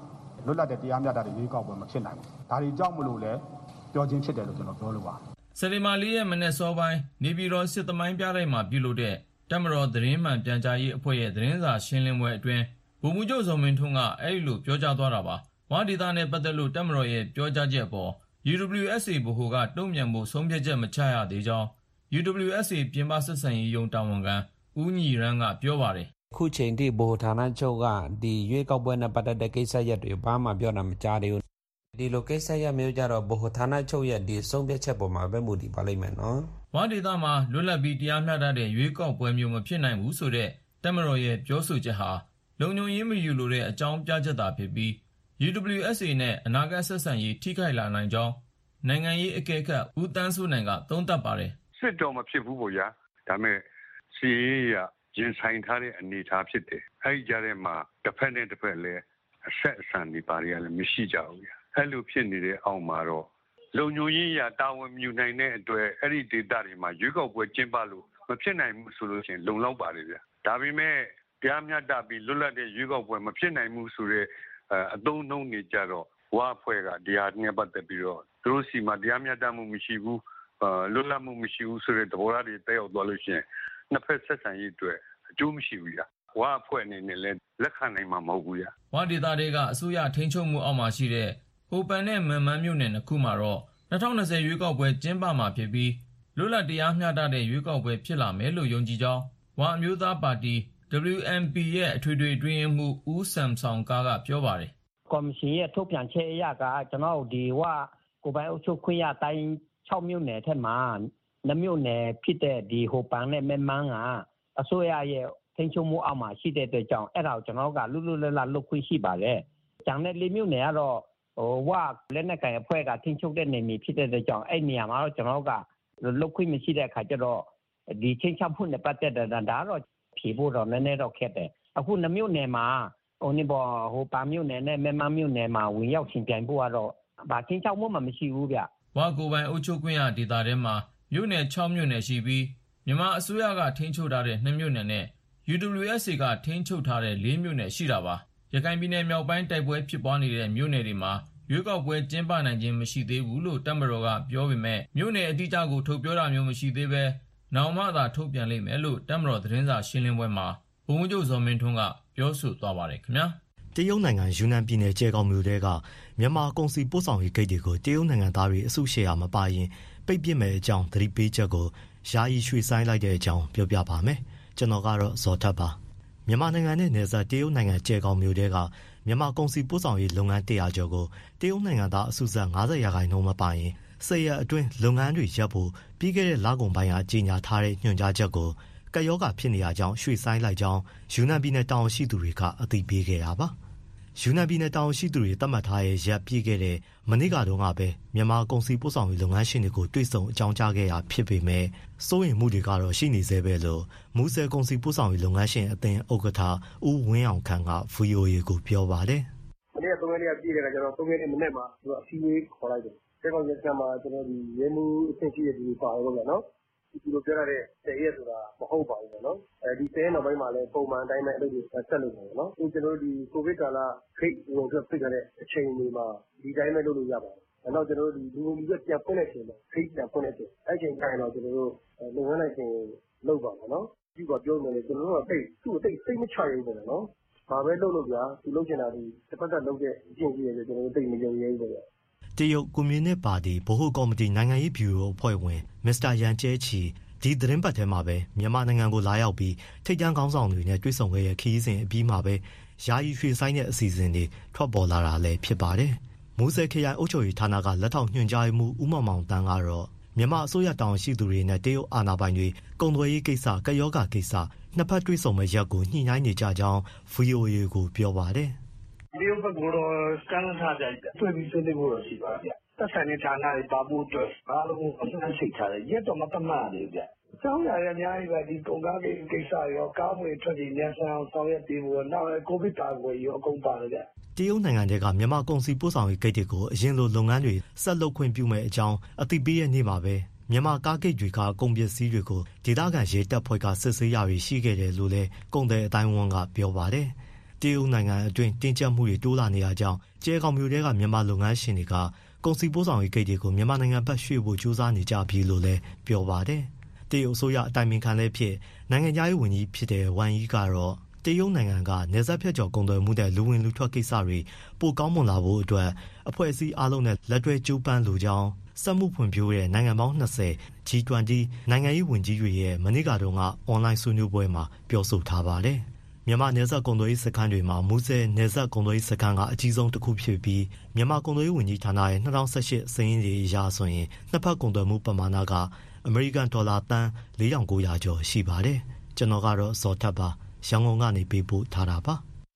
လွတ်လပ်တဲ့တရားမျှတတဲ့ရွေးကောက်ပွဲမဖြစ်နိုင်ဘူးဒါတွေကြောင့်မလို့လဲပြောချင်းဖြစ်တယ်လို့ကျွန်တော်ပြောလို့ပါ
စက်တင်ဘာလေးရက်မနေ့စောပိုင်းနေပြည်တော်စစ်သမိုင်းပြတိုက်မှာပြုလုပ်တဲ့တပ်မတော်သတင်းမှန်ပြန်ကြားရေးအဖွဲ့ရဲ့သတင်းစာရှင်းလင်းပွဲအတွင်းဗိုလ်မှူးချုပ်ဇော်မင်းထွန်းကအဲဒီလိုပြောကြားသွားတာပါဝါဒေသနဲ့ပတ်သက်လို့တပ်မတော်ရဲ့ပြောကြားချက်ပေါ် ယူ ဒဘလျူ အက်စ် အေ ဗဟိုကတုံ့ပြန်ဖို့ဆုံးဖြတ်ချက်မချရသေးကြောင်း ယူ ဒဘလျူ အက်စ် အေ ပြင်ပဆက်ဆံရေးယုံတာဝန်ခံဦးညီရန်ကပြောပါတယ်
ခုချိန်ထိဗဟိုဌာနချုပ်ကဒီရွေးကောက်ပွဲနဲ့ပတ်သက်တဲ့ကိစ္စရပ်တွေဘာမှပြောတာမကြားသေးဘူးဒီလိုကိစ္စရပ်မျိုးကြတော့ဗဟိုဌာနချုပ်ရဲ့ဒီဆုံးဖြတ်ချက်ပေါ်မှာပဲမူတည်ပါလိမ့်မယ်နော်
ဝါဒေသမှာလွတ်လပ်ပြီးတရားမျှတတဲ့ရွေးကောက်ပွဲမျိုးမဖြစ်နိုင်ဘူးဆိုတဲ့တပ်မတော်ရဲ့ပြောဆိုချက်ဟာလုံခြုံရေးမယူလိုတဲ့အကြောင်းပြချက်သာဖြစ်ပြီး ယူ ဒဘလျူ အက်စ် အေ နဲ့အနာဂတ်ဆက်ဆံရေးထိခိုက်လာနိုင်ကြောင်းနိုင်ငံရေးအကဲခတ်ဦးတန်းစိုးနိုင်ကသုံးသပ်ပါတယ်
စစ်တော်မဖြစ်ဘူးပေါ့ဗျာဒါပေမဲ့စီရေးရရင်ဆိုင်ထားတဲ့အနေအထားဖြစ်တယ်အဲဒီကြားထဲမှာတစ်ဖက်နဲ့တစ်ဖက်လည်းအဆက်အဆံတွေပါရလည်းမရှိကြဘူးဗျာအဲလိုဖြစ်နေတဲ့အောက်မှာတော့လုံခြုံရေးရတာဝန်မြူနိုင်တဲ့အတွက်အဲ့ဒီဒေတာတွေမှာရွေးကောက်ပွဲကျင်းပလို့မဖြစ်နိုင်ဘူးဆိုလို့ရှိရင်လုံလောက်ပါတယ်ဗျာဒါပေမဲ့တရားမျှတပြီးလွတ်လပ်တဲ့ရွေးကောက်ပွဲမဖြစ်နိုင်ဘူးဆိုတော့အသုံးနှုန်းနေကြတော့ဝါဖွဲ့ကတရားနဲ့ပတ်သက်ပြီးတော့သူတို့စီမှာတရားမျှတမှုမရှိဘူးလွတ်လပ်မှုမရှိဘူးဆိုတဲ့သဘောထားတွေတက်ရောက်သွားလို့ရှိရင်နှစ်ဖက်ဆက်ဆံရေးအတွက်အကျိုးမရှိဘူးဗျာဝါဖွဲ့အနေနဲ့လည်းလက်ခံနိုင်မှာမဟုတ်ဘူးဗျာ
ဝါဒေတာတွေကအစိုးရထိန်းချုပ်မှုအောက်မှာရှိတဲ့ဟိုပန်နဲ့မန်မန်းမြို့နယ်နှစ်ခုမှာတော့၂၀၂၀ရွေးကောက်ပွဲကျင်းပမှာဖြစ်ပြီးလွတ်လပ်တရားမျှတတဲ့ရွေးကောက်ပွဲဖြစ်လာမယ်လို့ယုံကြည်ကြောင်းဝါအမျိုးသားပါတီ ဒဘလျူ အမ် ပီ ရဲ့အထွေထွေအတွင်းရေးမှူးဦးစံဆောင်ကားကပြောပါတယ်
ကော်မရှင်ရဲ့ထုတ်ပြန်ချက်အရကကျွန်တော်ဒီဝါကိုပိုင်အုပ်ချုပ်ခွင့်ရတိုင်း၆မြို့နယ်ထက်မှာ၂မြို့နယ်ဖြစ်တဲ့ဒီဟိုပန်နဲ့မန်မန်းကအစိုးရရဲ့ထိန်းချုပ်မှုအောက်မှာရှိတဲ့အတွက်ကြောင့်အဲ့ဒါကိုကျွန်တော်ကလွတ်လွတ်လပ်လပ်လုပ်ခွင့်ရှိပါတယ်။ကျန်တဲ့၄မြို့နယ်ကတော့ဟိုဝါလက်နက်ကိုင်အဖွဲ့ကထိန်းချုပ်တဲ့နေမြေဖြစ်တဲ့အတွက်ကြောင့်အဲ့နေရာမှာတော့ကျွန်တော်ကလုပ်ခွင့်မရှိတဲ့အခါကျတော့ဒီချင်းချဖို့နဲ့ပတ်သက်တဲ့ဒါတော့ဖြေဖို့တော့နည်းနည်းတော့ခက်တယ်။အခု၂မြို့နယ်မှာဟိုနေပေါ်ဟိုပါမြို့နယ်နဲ့မမမြို့နယ်မှာဝင်ရောက်ရှင်ပြိုင်ဖို့ကတော့ဘာချင်းချောက်မှုမှမရှိဘူးဗျ
။ဝါကိုပိုင်အုပ်ချုပ်ခွင့်ရဒေသထဲမှာမြို့နယ်၆မြို့နယ်ရှိပြီးမြန်မာအစိုးရကထိန်းချုပ်ထားတဲ့၂မြို့နယ်နဲ့ ယူ ဒဘလျူ အက်စ် အေ ကထိန်းချုပ်ထားတဲ့၄မြို့နယ်ရှိတာပါရခိုင်ပြည်နယ်မြောက်ပိုင်းတိုက်ပွဲဖြစ်ပွားနေတဲ့မြို့နယ်တွေမှာရွေးကောက်ပွဲကျင်းပနိုင်ခြင်းမရှိသေးဘူးလို့တပ်မတော်ကပြောပေမဲ့မြို့နယ်အတိအကျကိုထုတ်ပြောတာမျိုးမရှိသေးပဲနောင်မှသာထုတ်ပြန်လိမ့်မယ်လို့တပ်မတော်သတင်းစာရှင်းလင်းပွဲမှာဗိုလ်မှူးချုပ်ဇော်မင်းထွန်းကပြောဆိုသွားပါတယ်ခင်ဗျာ
တရုတ်နိုင်ငံယူနန်ပြည်နယ်ကျဲကောင်းမြို့တဲကမြန်မာကုန်စည်ပို့ဆောင်ရေးဂိတ်တွေကိုတရုတ်နိုင်ငံသားတွေအစုရှယ်ယာမပါရင်ပိတ်ပစ်မယ်အကြောင်းသတိပေးချက်ကိုယာယီရွှေ့ဆိုင်းလိုက်တဲ့အကြောင်းပြောပြပါမယ်ကျွန်တော်ကတော့ဇော်ထက်ပါမြန်မာနိုင်ငံနဲ့နယ်စပ်တရုတ်နိုင်ငံကျဲကောင်းမြို့တဲကမြန်မာကုန်စည်ပို့ဆောင်ရေးလုပ်ငန်းတရာကျော်ကိုတရုတ်နိုင်ငံသားအစုစပ်၅၀ရာခိုင်နှုန်းမပါရင်ဆယ်ရက်အတွင်းလုပ်ငန်းတွေရပ်ဖို့ပြီးခဲ့တဲ့လကုန်ပိုင်းကကြေညာထားတဲ့ညွှန်ကြားချက်ကိုကပ်ရောဂါဖြစ်နေရကြောင်းရွှေ့ဆိုင်းလိုက်ကြောင်းယူနန်ပြည်နယ်တာဝန်ရှိသူတွေကအသိပေးခဲ့တာပါယူနန်ပြည်နယ်တာဝန်ရှိသူတွေသတ်မှတ်ထားတဲ့ရက်ပြည့်ခဲ့တဲ့မနေ့ကတော့ကပဲမြန်မာကုန်စည်ပို့ဆောင်ရေးလုပ်ငန်းရှင်တွေကိုတွေ့ဆုံအကြောင်းကြားခဲ့တာဖြစ်ပေမဲ့စိုးရိမ်မှုတွေကတော့ရှိနေသေးပဲလို့မူဆယ်ကုန်စည်ပို့ဆောင်ရေးလုပ်ငန်းရှင်အသင်းဥက္ကဋ္ဌဦးဝင်းအောင်ခန့်က ဗွီအိုအေ ကိုပြောပါတယ်
မနေ့ကသုံးရက်နေ့ကပြည့်တဲ့ကကျွန်တော်သုံးရက်နေ့မနေ့မှာသူကအစည်းအဝေးခေါ်လိုက်တယ်။တဲ့ကောင်ရက်ကျမှကျွန်တော်ဒီရဲမှုအဆင့်ရှိတဲ့သူတွေပါအောင်လို့နော်။ဒီလိုပြောရတဲ့တရက်ဆိုတာမဟုတ်ပါဘူးနော်။အဲဒီတဲနောက်ပိုင်းမှာလည်းပုံမှန်အတိုင်းပဲအလုပ်တွေဆက်လုပ်နေတယ်နော်။အခုကျွန်တော်ဒီကိုဗစ်ကာလခိတ်ဝင်ထွက်ဖြစ်ခဲ့တဲ့အချိန်တွေမှာဒီတိုင်းပဲလုပ်လို့ရပါတယ်။နောက်ကျွန်တော်တို့ဒီလူမျိုးကြီးပြန်ဖွင့်တဲ့အချိန်မှာခိတ်ပြန်ဖွင့်တဲ့အချိန်အဲ့ချိန်တိုင်းတော့ကျွန်တော်တို့လုပ်ငန်းလိုက်ချိန်လုပ်ပါမယ်နော်။ဒီကပြောနေတယ်ကျွန်တော်တို့ကတိတ်သူ့အတိတ်စိတ်မချရဘူးပေါ့နော်။ဘာပဲလုပ်လို့ဗျာသူလုပ်ချင်တာဒီတစ်ပတ်သက်လုပ်တဲ့အကျင့်ကြီးရဲ့ကျွန်တော်တို့တိတ်မယုံရဲဘူးပေါ့
တရုတ်ကွန်မြူနစ်ပါတီဗဟိုကော်မတီနိုင်ငံရေးဗျူရိုအဖွဲ့ဝင်မစ္စတာရန်ကျဲချီဒီသတင်းပတ်ထဲမှာပဲမြန်မာနိုင်ငံကိုလာရောက်ပြီးထိပ်တန်းခေါင်းဆောင်တွေနဲ့တွေ့ဆုံခဲ့တဲ့ခရီးစဉ်အပြီးမှာပဲယာယီရွှေ့ဆိုင်းတဲ့အစီအစဉ်တွေထွက်ပေါ်လာတာလည်းဖြစ်ပါတယ်။မူဆယ်ခရိုင်အုပ်ချုပ်ရေးဌာနကလက်ထောက်ညွှန်ကြားရေးမှူးဦးမောင်မောင်တန်းကတော့မြန်မာအစိုးရတာဝန်ရှိသူတွေနဲ့တရုတ်အာဏာပိုင်တွေကုန်သွယ်ရေးကိစ္စ၊ကပ်ရောဂါကိစ္စနှစ်ဖက်တွေ့ဆုံမဲ့ရက်ကိုညှိနှိုင်းနေကြကြောင်း ဗွီအိုအေ ကိုပြောပါတယ်
။တရုတ်ဘက်ကတော့စမ်းထားကြတယ်တွေ့ပြီးဆွေးနွေးဖို့ရှိပါဗျ။သက်ဆိုင်တဲ့ဌာနတွေပါဖို့အတွက်အားလုံးအမှန်ရှိထားတယ်ရက်တော့မတတ်မှတ်ဘူးဗျ။အကြောင်းအရာတွေအများကြီးပဲဒီကုန်ကားကိစ္စရောကားမွေထွက်ပြီးမြန်ဆန်ဆောင်ရွက်ပြီးဖို့နောက်ကိုဗစ်ကာကွယ်ရောအကုန်ပါတယ်ဗျ
။တရုတ်နိုင်ငံကမြန်မာကုန်စည်ပို့ဆောင်ရေးဂိတ်တွေကိုအရင်လိုလုပ်ငန်းတွေဆက်လုပ်ခွင့်ပြုမဲ့အကြောင်းအသိပေးတဲ့နေ့မှာပဲမြန်မာကားဂိတ်တွေကကုန်ပစ္စည်းတွေကိုဒေသခံရဲတပ်ဖွဲ့ကစစ်ဆေးရရှိခဲ့တယ်လို့လည်းကုန်သည်အတိုင်းဝန်ကပြောပါတယ်။တရုတ်နိုင်ငံအတွင်းတင်းကျပ်မှုတွေတိုးလာနေရကြောင်းကျဲခေါင်မြို့တဲကမြန်မာလုပ်ငန်းရှင်တွေကကုန်စည်ပို့ဆောင်ရေးဂိတ်တွေကိုမြန်မာနိုင်ငံဘက်ရွှေ့ဖို့ကြိုးစားနေကြပြီလို့လည်းပြောပါတယ်။တရုတ်အစိုးရအတိုင်ပင်ခံလည်းဖြစ်နိုင်ငံသားရေးဝန်ကြီးဖြစ်တဲ့ဝမ်ယီကတော့တရုတ်နိုင်ငံကနယ်စပ်ဖြတ်ကျော်ကုန်သွယ်မှုတဲ့လူဝင်လူထွက်ကိစ္စတွေပိုကောင်းမွန်လာဖို့အတွက်အဖွဲ့အစည်းအလုံးနဲ့လက်တွဲကြိုးပမ်းလိုကြောင်းစက်မှုဖွံ့ဖြိုးတဲ့နိုင်ငံပေါင်း၂၀ ဂျီ ၂၀ နိုင်ငံရေးဝန်ကြီးတွေရဲ့မနေ့ကတော့ကအွန်လိုင်းဆွေးနွေးပွဲမှာပြောဆိုထားပါတယ်။မြန်မာနယ်စပ်ကုန်သွယ်ရေးစခန်းတွေမှာမူဆယ်နယ်စပ်ကုန်သွယ်ရေးစခန်းကအကြီးဆုံးတစ်ခုဖြစ်ပြီးမြန်မာကုန်သွယ်ရေးဝန်ကြီးဌာနရဲ့၂၀၁၈စာရင်းတွေအရဆိုရင်နှစ်ဖက်ကုန်သွယ်မှုပမာဏကအမေရိကန်ဒေါ်လာသန်း၄ထောင်၉ရာကျော်ရှိပါတယ်။ကျွန်တော်ကတော့ဇော်ထက်ပါရန်ကုန်ကနေပေးပို့ထားတာပါ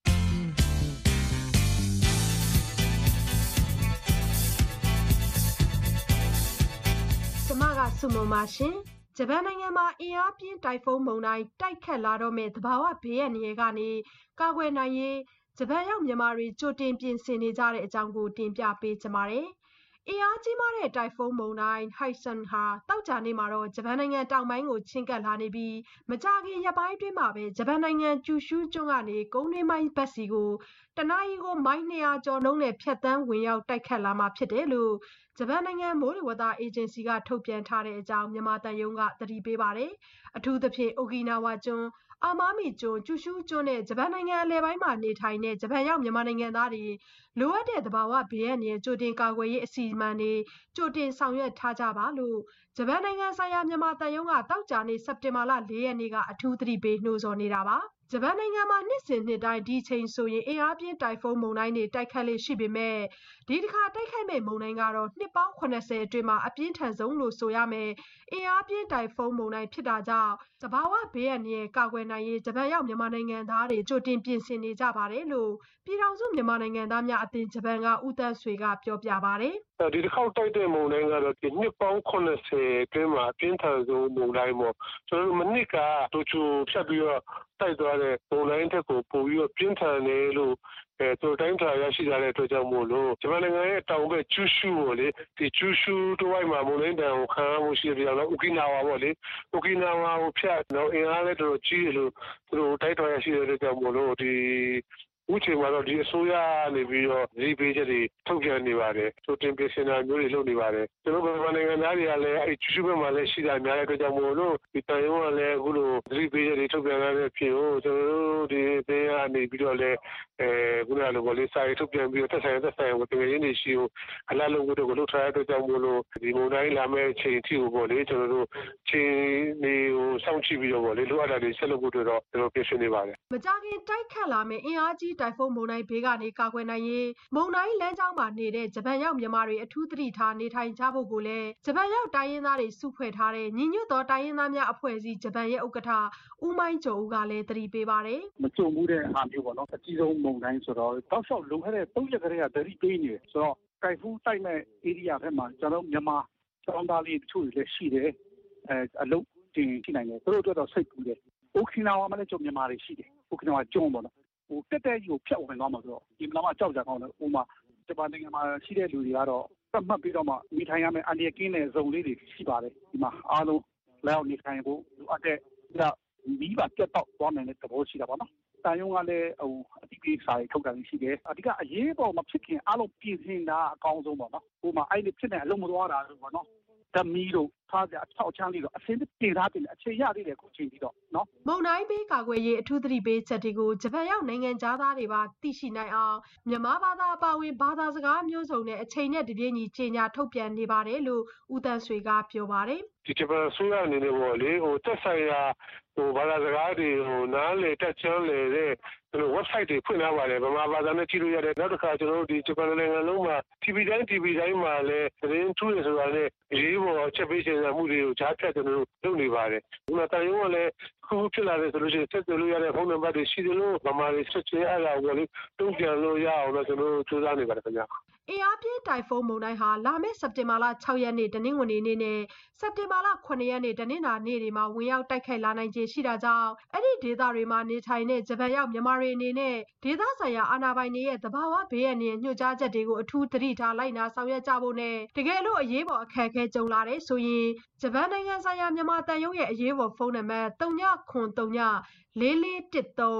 ကျမကစုမုံပါရှင်ဂျပန်နိုင်ငံမှာအင်အားပြင်းတိုင်ဖုန်းမုန်တိုင်းတိုက်ခတ်လာတော့မဲ့သဘာဝဘေးအန္တရာယ်ကနေကာကွယ်နိုင်ရေးဂျပန်ရောက်မြန်မာတွေကြိုတင်ပြင်ဆင်နေကြတဲ့အကြောင်းကိုတင်ပြပေးကြပါမယ်အင်အားကြီးမားတဲ့တိုင်ဖုန်းမုန်တိုင်းဟိုက်ဆန်ဟာတောက်ကြနေမှာတော့ဂျပန်နိုင်ငံတောင်ပိုင်းကိုချဉ်ကပ်လာနေပြီးမကြာခင်ရက်ပိုင်းအတွင်းမှာပဲဂျပန်နိုင်ငံကျူရှူးကျွန်းကနေကုန်းတွင်းပိုင်းဘက်စီကိုတနအီကိုမိုင်၂၀၀ကျော်နှုန်းနဲ့ဖြတ်တန်းဝင်ရောက်တိုက်ခတ်လာမှာဖြစ်တယ်လို့ဂျပန်နိုင်ငံမိုးလေဝသအေဂျင်စီကထုတ်ပြန်ထားတဲ့အကြောင်းမြန်မာတန်ယုံကသတိပေးပါတယ်အထူးသဖြင့်အိုကီနာဝါကျွန်းအာမာမီကျွန်းကျူရှူးကျွန်းနဲ့ဂျပန်နိုင်ငံအလယ်ပိုင်းမှာနေထိုင်တဲ့ဂျပန်ရောက်မြန်မာနိုင်ငံသားတွေလိုအပ်တဲ့သဘာဝဘေးအန္တရာယ်ကြိုတင်ကာကွယ်ရေးအစီအမံတွေကြိုတင်ဆောင်ရွက်ထားကြပါလို့ဂျပန်နိုင်ငံဆိုင်ရာမြန်မာတန်ယုံကတောက်ကြနေစက်တင်ဘာလ၄ရက်နေ့ကအထူးသတိပေးနှိုးဆော်နေတာပါဂျပန်နိုင်ငံမှာနှစ်စဉ်နှစ်တိုင်းဒီချိန်ဆိုရင်အင်အားပြင်းတိုင်ဖုန်းမုန်တိုင်းတွေတိုက်ခတ်လေရှိပေမဲ့ဒီတစ်ခါတိုက်ခိုက်မဲ့မုန်တိုင်းကတော့နှစ်ပေါင်း၇၀အတွင်းမှာအပြင်းထန်ဆုံးလို့ဆိုရမယ်အင်အားပြင်းတိုင်ဖုန်းမုန်တိုင်းဖြစ်တာကြောင့်သဘာဝဘေးအန္တရာယ်ကာကွယ်နိုင်ရေးဂျပန်ရောက်မြန်မာနိုင်ငံသားတွေကြိုတင်ပြင်ဆင်နေကြပါတယ်လို့ပြည်ထောင်စုမြန်မာနိုင်ငံသားများအသင်းဂျပန်ကဦးတန်းဆွေကပြောပြပါတယ်
ဒီတစ်ခေါက်တိုက်တဲ့မုန်တိုင်းကတော့ဒီနှစ်ပေါင်း၇၀အတွင်းမှာအပြင်းထန်ဆုံးမုန်တိုင်းပေါ့ကျွန်တော်တို့မနစ်ကတိုချိုဖြတ်ပြီးတော့တိုက်သွားတဲ့မုန်တိုင်းတက်ကိုပို့ပြီးတော့ပြင်းထန်တယ်လို့အဲသူတိုင်းထာရရှိကြတဲ့အတွက်ကြောင့်မို့လို့ဂျပန်နိုင်ငံရဲ့တောင်ဘက်ကျူရှူကိုလေဒီကျူရှူတဝိုက်မှာမုန်တိုင်းတန်ကိုခံရမှုရှိတယ်ပြောတော့အိုကီနာဝါပေါ့လေအိုကီနာဝါကိုဖြတ်တော့အင်အားလည်းတော်တော်ကြီးတယ်လို့သူတို့တိုက်ထာရရှိတဲ့အတွက်ကြောင့်မို့လို့ဒီဦးချိန်မှာတော့ဒီအစိုးရနေပြီးတော့ဒီပေးချက်တွေထုတ်ပြန်နေပါတယ်။ဆိုတင်ပစင်တာမျိုးတွေလုပ်နေပါတယ်။ကျွန်တော်ဗမာနိုင်ငံသားတွေကလည်းအဲ့ကျူးဘက်မှာလည်းရှိတာများတဲ့အတွက်ကြောင့်မို့လို့ဒီတန်ရုံးကလည်းအခုလိုဒီပေးချက်တွေထုတ်ပြန်ရတဲ့ဖြစ်ကိုကျွန်တော်တို့ဒီဘေးကနေပြီးတော့လည်းအဲခုနကလိုပေါ့လေစာရေးထုတ်ပြန်ပြီးတော့သက်ဆိုင်သက်ဆိုင်ကိုတကယ်ရင်းနေရှိကိုအလားလုံးကိုတော့လုပ်ထားတဲ့အတွက်ကြောင့်မို့လို့ဒီမုန်တိုင်းလာမဲ့ချိန်ထိကိုပေါ့လေကျွန်တော်တို့ချိန်နေကိုစောင့်ကြည့်ပြီးတော့ပေါ့လေလိုအပ်တာတွေဆက်လုပ်ဖို့အတွက်တော့ကျွန်တော်ပြင်ဆင်နေပါတယ်
။မကြခင်တိုက်ခတ်လာမဲ့အင်အားကြီးတိုင်ဖုန်းမုန်တိုင်းဘေးကနေကာကွယ်နိုင်ရေးမုန်တိုင်းလမ်းကြောင်းမှာနေတဲ့ဂျပန်ရောက်မြန်မာတွေအထူးသတိထားနေထိုင်ကြဖို့ကိုလည်းဂျပန်ရောက်တိုင်းရင်းသားတွေစုဖွဲ့ထားတဲ့ညီညွတ်သောတိုင်းရင်းသားများအဖွဲ့အစည်းဂျပန်ရဲ့ဥက္ကဋ္ဌဦးမိုင်းကျော်ဦးကလည်းသတိပေးပါတယ်
မကြုံဘူးတဲ့အားမျိုးပေါ့နော်အကြီးဆုံးမုန်တိုင်းဆိုတော့တောက်လျှောက်လုံခဲ့တဲ့၃ရက်ကလေးကသတိပေးနေတယ်ဆိုတော့တိုင်ဖူးတိုက်မဲ့ area ဘက်မှာကျွန်တော်မြန်မာကျောင်းသားလေးတချို့လည်းရှိတယ်အဲအလုံးတင်ရှိနိုင်တယ်သူတို့အတွက်တော့စိတ်ပူတယ်အိုကီနာဝါမှာလည်းကျွန်တော်မြန်မာတွေရှိတယ်အိုကီနာဝါကျွန်းပေါ့နော်ဟိုတက်တက်ကြီးကိုဖြတ်ဝင်သွားမှာဆိုတော့ဒီမလာမကြောက်ကြကောင်းတယ်ဥမာဂျပန်နိုင်ငံမှာရှိတဲ့လူတွေကတော့သတ်မှတ်ပြီးတော့မှမိထိုင်ရမယ့်အန္တရာယ်ကင်းတဲ့ဇုံလေးတွေရှိပါတယ်ဒီမှာအားလုံးလောက်နေထိုင်ဖို့လိုအပ်တဲ့မီးပါပြတ်တော့သွားနိုင်တဲ့သဘောရှိတာပေါ့နော်တန်ယုံကလည်းဟိုအတိအကျစာထုတ်တာရှိတယ်အဓိကအရေးပေါ်မဖြစ်ခင်အားလုံးပြင်ဆင်တာအကောင်းဆုံးပေါ့နော်ဟိုမှာအဲ့ဒီဖြစ်နေအလုံးမသွားတာပေါ့နော်ဓမီတို့ထားကြအထောက်ချမ်းလေးတော့အစင်းတင်ထားတယ်အခြေရသေးတယ်ခုချိန်ပြီးတော့နော်
မုံတိုင်းပေးကာကွယ်ရေးအထူးသတိပေးချက်တွေကိုဂျပန်ရောက်နိုင်ငံသားတွေပါသိရှိနိုင်အောင်မြန်မာဘာသာအပါအဝင်ဘာသာစကားမျိုးစုံနဲ့အချိန်နဲ့တပြေးညီကြေညာထုတ်ပြန်နေပါတယ်လို့ဦးတန်းဆွေကပြောပါတယ်
ဒီဂျပန်ဆိုရအနေနဲ့ပေါ့လေဟိုတက်ဆိုင်ရာဟိုဘာသာစကားတွေဟိုနားလေတက်ချမ်းလေတဲ့ကျွန်တော် website တွေဖွင့်ထားပါတယ်ဗမာဘာသာနဲ့ကြည့်လို့ရတယ်နောက်တစ်ခါကျွန်တော်တို့ဒီဂျပန်နိုင်ငံလုံးမှာ တီဗီ တိုင်း တီဗီ တိုင်းမှာလည်းသတင်းထူးရဆိုတာနဲ့ရေးပေါ်ချက်ပေးရှင်မှုတွေကိုကြားဖြတ်ကျွန်တော်တို့လုပ်နေပါတယ်ဒီမှာတန်ရုံးကလည်းခုဖြစ်လာတယ်ဆိုလို့ရှိရင်ဆက်သွယ်လို့ရတဲ့ဖုန်းနံပါတ်တွေရှိတယ်လို့ဗမာတွေဆက်ချင်အားလာကိုလေတုံ့ပြန်လို့ရအောင်လို့ကျွန်တော်တို့စူးစမ်းနေပါတယ်ခင်ဗျာ
အင်အားပြင်းတိုင်ဖုန်းမုန်တိုင်းဟာလာမယ့်စက်တင်ဘာလ၆ရက်နေ့တနင်္ဂနွေနေ့နဲ့စက်တင်ဘာလခုနှစ်ရက်နေ့တနင်္လာနေ့တွေမှာဝင်ရောက်တိုက်ခိုက်လာနိုင်ခြေရှိတာကြောင့်အဲ့ဒီဒေသတွေမှာနေထိုင်တဲ့ဂျပန်ရောက်မြန်မာတွေအနေနဲ့ဒေသဆိုင်ရာအာဏာပိုင်တွေရဲ့သဘာဝဘေးအန္တရာယ်ညွှန်ကြားချက်တွေကိုအထူးသတိထားလိုက်နာဆောင်ရွက်ကြဖို့နဲ့တကယ်လို့အရေးပေါ်အခက်အခဲကြုံလာတဲ့ဆိုရင်ဂျပန်နိုင်ငံဆိုင်ရာမြန်မာတန်ယုံရဲ့အရေးပေါ်ဖုန်းနံပါတ်၃ ၉ ၃ ၄ ၄ ၁ ၃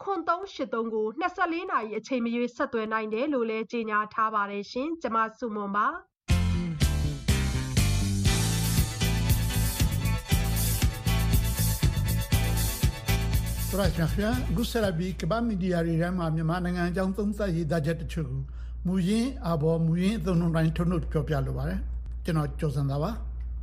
ခွန်သုံးရှစ်သုံးကို၂၄နာရီအချိန်မရွေးဆက်သွယ်နိုင်တယ်လို့လည်းကြေညာထားပါတယ်ရှင်။ကျွန်မစုမွန်ပါ
ပရချာခရဂုဆရာဘီကဘာမီဒီယာတွေထဲမှာမြန်မာနိုင်ငံအကြောင်းသုံးသပ်ရေးသားချက်တချို့ကိုမူရင်းအဘောမူရင်းအသုံးအနှုန်းတိုင်းထုတ်နှုတ်ပြောပြလိုပါတယ်ကျွန်တော်ကျော်စံသာပါ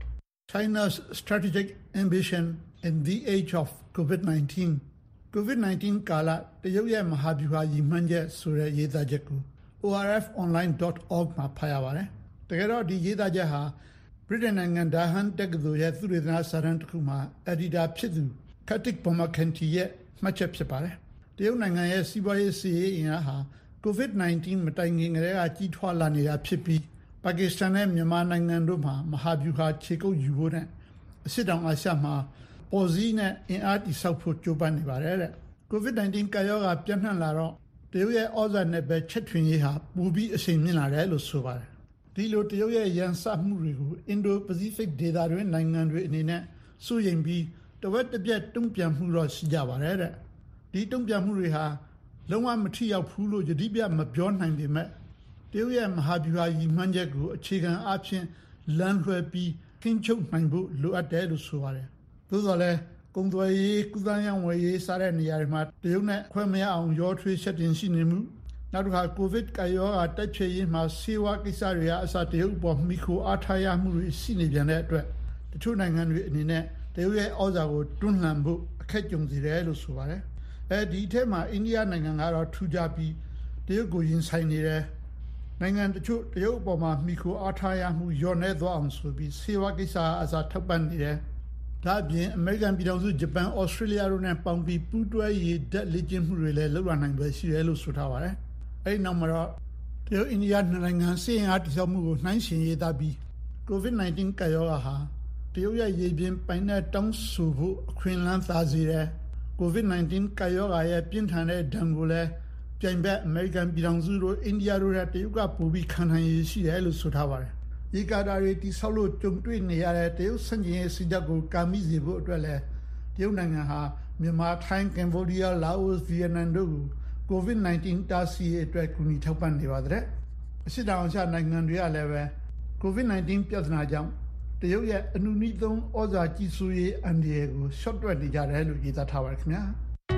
China's strategic ambition in the age of COVID nineteen COVID nineteen ကာလတရုတ်ရဲ့မဟာဗျူဟာရည်မှန်းချက်ဆိုတဲ့ရေးသားချက်ကို O R F online dot org မှာဖတ်ရပါတယ်တကယ်တော့ဒီရေးသားချက်ဟာဗြိတိန်နိုင်ငံဒါဟန်တက္ကသိုလ်ရဲ့သုတေသနစာတမ်းတစ်ခုမှာ editor ဖြစ်သူKatik Bomakanti ရဲ့မှတ်ချက်ဖြစ်ပါတယ်။တရုတ်နိုင်ငံရဲ့စီးပွားရေးစီးရေးအင်အားဟာ COVID nineteen မတိုင်ခင်ကတည်းကကြီးထွားလာနေတာဖြစ်ပြီးပါကစ္စတန်နဲ့မြန်မာနိုင်ငံတို့မှာမဟာဗျူဟာခြေကုပ်ယူဖို့နဲ့အရှေ့တောင်အာရှမှာပေါ်စည်းနဲ့အင်အားတိစောက်ဖို့ကြိုးပမ်းနေပါတယ်တဲ့။ COVID nineteen ကာရောဂါပြန့်နှံ့လာတော့တရုတ်ရဲ့ဩဇာနဲ့ပဲချက်ထွင်ရေးဟာပူပြီးအရှိန်မြင့်လာတယ်လို့ဆိုပါတယ်။ဒီလိုတရုတ်ရဲ့ရန်စမှုတွေကို Indo-Pacific ဒေသတွင်းနိုင်ငံတွေအနေနဲ့စိုးရိမ်ပြီးတဝက်တစ်ပြက်တုံ့ပြန်မှုတော့ရှိကြပါတယ်တဲ့ဒီတုံ့ပြန်မှုတွေဟာလုံးဝမထိရောက်ဘူးလို့ယတိပြမပြောနိုင်ပေမဲ့တရုတ်ရဲ့မဟာဗျူဟာရည်မှန်းချက်ကိုအခြေခံအားဖြင့်လမ်းလွှဲပြီးခင်းချုပ်နိုင်ဖို့လိုအပ်တယ်လို့ဆိုပါတယ်သို့တော်လည်းကုန်သွယ်ရေးကုသရေးဝယ်ရေးစတဲ့နေရာတွေမှာတရုတ်နဲ့ခွဲမရအောင်ရောထွေးချက်တင်ရှိနေမှုနောက်တစ်ခါကိုဗစ်ကာရောဂါတိုက်ဖျက်ရေးမှာဆေးဝါးကိစ္စတွေအစတရုတ်ပေါ်မိခိုအားထားရမှုတွေရှိနေပြန်တဲ့အတွက်တချို့နိုင်ငံတွေအနေနဲ့တရုတ်ရဲ့ဩဇာကိုတွန်းလှန်ဖို့အခက်ကြုံစေတယ်လို့ဆိုပါတယ်။အဲဒီအထက်မှာအိန္ဒိယနိုင်ငံကတော့ထူးခြားပြီးတရုတ်ကိုရင်ဆိုင်နေတယ်။နိုင်ငံတချို့တရုတ်အပေါ်မှာမိခိုအားထားရမှုညော့နေသွားအောင်ဆိုပြီးဆေးဝါးကိစ္စအစားထောက်ပံ့နေတယ်။ဒါ့အပြင်အမေရိကန်ပြည်ထောင်စုဂျပန်ဩစတြေးလျတို့နဲ့ပေါင်းပြီးပူးတွဲရည်ဓာတ်လေ့ကျင့်မှုတွေလည်းလုပ်လာနိုင်ပဲရှိတယ်လို့ဆိုထားပါတယ်။အဲဒီနောက်မှာတော့တရုတ်အိန္ဒိယနိုင်ငံစီးရင်အားတိစောက်မှုကိုနှိုင်းယှဉ်ရေးသားပြီး COVID nineteen ကာရောဂါဟာတရုတ်ရဲ့ရေပြင်ပိုင်နဲ့တောင်းဆိုဖို့အခွင့်အလမ်းသာစေတယ်။ COVID nineteen ကာရောဂါရဲ့ပြင်းထန်တဲ့ဒဏ်ကိုလည်းပြိုင်ဘက်အမေရိကန်ပြည်ထောင်စုတို့အိန္ဒိယတို့ရဲ့တရုတ်ကပိုပြီးခံနိုင်ရည်ရှိတယ်လို့ဆိုထားပါတယ်။ဒီကာတာတွေတိဆောက်လို့ကြုံတွေ့နေရတဲ့တရုတ်စံကျင်ရေးစီတပ်ကိုကာမိစေဖို့အတွက်လည်းတရုတ်နိုင်ငံဟာမြန်မာ၊ထိုင်း၊ကမ္ဘောဒီးယား၊လာအို၊ဗီယက်နမ်တို့ကို COVID nineteen တားဆီးရေးအတွက်ကူညီထောက်ပံ့နေပါတယ်။အရှေ့တောင်အာရှနိုင်ငံတွေကလည်းပဲ COVID nineteen ပြဿနာကြောင့်တရုတ်ရဲ့အနုနည်းသုံးဩဇာကြီးစိုးရေးအန္တရာယ်ကိုရှော့တွက်နေကြတယ်လို့ရေးသားထားပါတယ်ခင်ဗျာ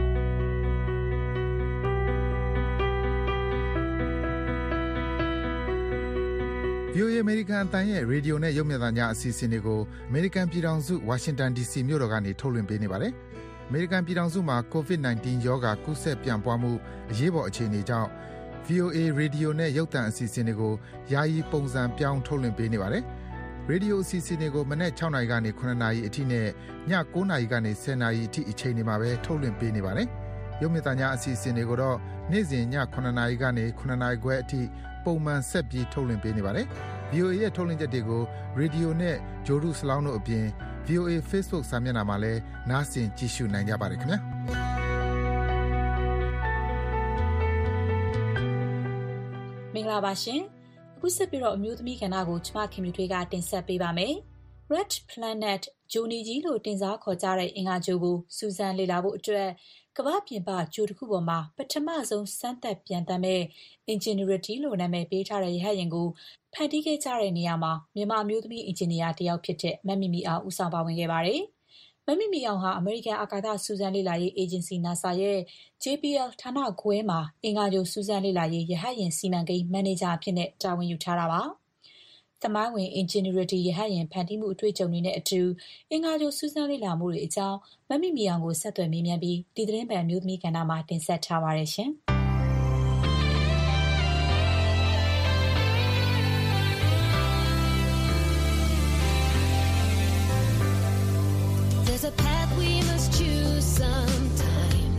ဗီအိုအေ American အသံရဲ့ရေဒီယိုနဲ့ရုပ်မြင်သံကြားအစီအစဉ်တွေကို American ပြည်ထောင်စုဝါရှင်တန် ဒီစီ မြို့တော်ကနေထုတ်လွှင့်ပေးနေပါတယ်။ American ပြည်ထောင်စုမှာ COVID nineteen ရောဂါကူးစက်ပြန့်ပွားမှုအရေးပေါ်အခြေအနေကြောင့် ဗီအိုအေ ရေဒီယိုနဲ့ရုပ်သံအစီအစဉ်တွေကိုယာယီပုံစံပြောင်းထုတ်လွှင့်ပေးနေပါတယ်ရေဒီယိုအစီအစဉ်တွေကိုမနေ့၆နာရီကနေခုနှစ်နာရီအထိနဲ့ည၉နာရီကနေ၁၀နာရီအထိအချိန်တွေမှာပဲထုတ်လွှင့်ပေးနေပါတယ်။ရုပ်မြင်သံကြားအစီအစဉ်တွေကိုတော့နေ့စဉ်ညခုနှစ်နာရီကနေခုနှစ်နာရီခွဲအထိပုံမှန်ဆက်ပြီးထုတ်လွှင့်ပေးနေပါတယ်။ ဗီအိုအေ ရဲ့ထုတ်လွှင့်ချက်တွေကိုရေဒီယိုနဲ့ဂျိုဒူစလောင်းတို့အပြင် ဗီအိုအေ Facebook စာမျက်နှာမှာလည်းနားဆင်ကြည့်ရှုနိုင်ကြပါတယ်ခင်ဗျာ။
မင်္ဂလာပါရှင်။အခုဆက်ပြီးတော့အမျိုးသမီးကဏ္ဍကိုကျမခင်မြူထွေးကတင်ဆက်ပေးပါမယ်။ Red Planet ဂျိုနီကြီးလို့တင်စားခေါ်ကြတဲ့အင်္ဂါဂြိုဟ်ကိုစူးစမ်းလေ့လာဖို့အတွက်ကမ္ဘာပြင်ပဂြိုဟ်တစ်ခုပေါ်မှာပထမဆုံးစမ်းသပ်ပျံသန်းမဲ့ Ingenuity လို့နာမည်ပေးထားတဲ့ရဟတ်ယာဉ်ကိုဖန်တီးခဲ့ကြတဲ့နေရာမှာမြန်မာအမျိုးသမီးအင်ဂျင်နီယာတစ်ယောက်ဖြစ်တဲ့မမီမီအောင်ဦးဆောင်ပါဝင်ခဲ့ပါတယ်။မမီမီအောင်ဟာအမေရိကန်အာကာသစူးစမ်းလေ့လာရေးအေဂျင်စီ NASA ရဲ့ ဂျေ ပီ အယ်လ် ဌာနခွဲမှာအင်္ဂါဂြိုဟ်စူးစမ်းလေ့လာရေးရဟတ်ယာဉ်စီမံကိန်းမန်နေဂျာအဖြစ်နဲ့တာဝန်ယူထားတာပါ။သမိုင်းဝင် Ingenuity ရဟတ်ယာဉ်ဖန်တီးမှုအတွေ့အကြုံတွေနဲ့အတူအင်္ဂါဂြိုဟ်စူးစမ်းလေ့လာမှုတွေအကြောင်းမမီမီအောင်ကိုဆက်သွယ်မေးမြန်းပြီးဒီသတင်းပတ်အမျိုးသမီးကဏ္ဍမှာတင်ဆက်ထားပါတယ်ရှင်။
There's a path we must choose sometime.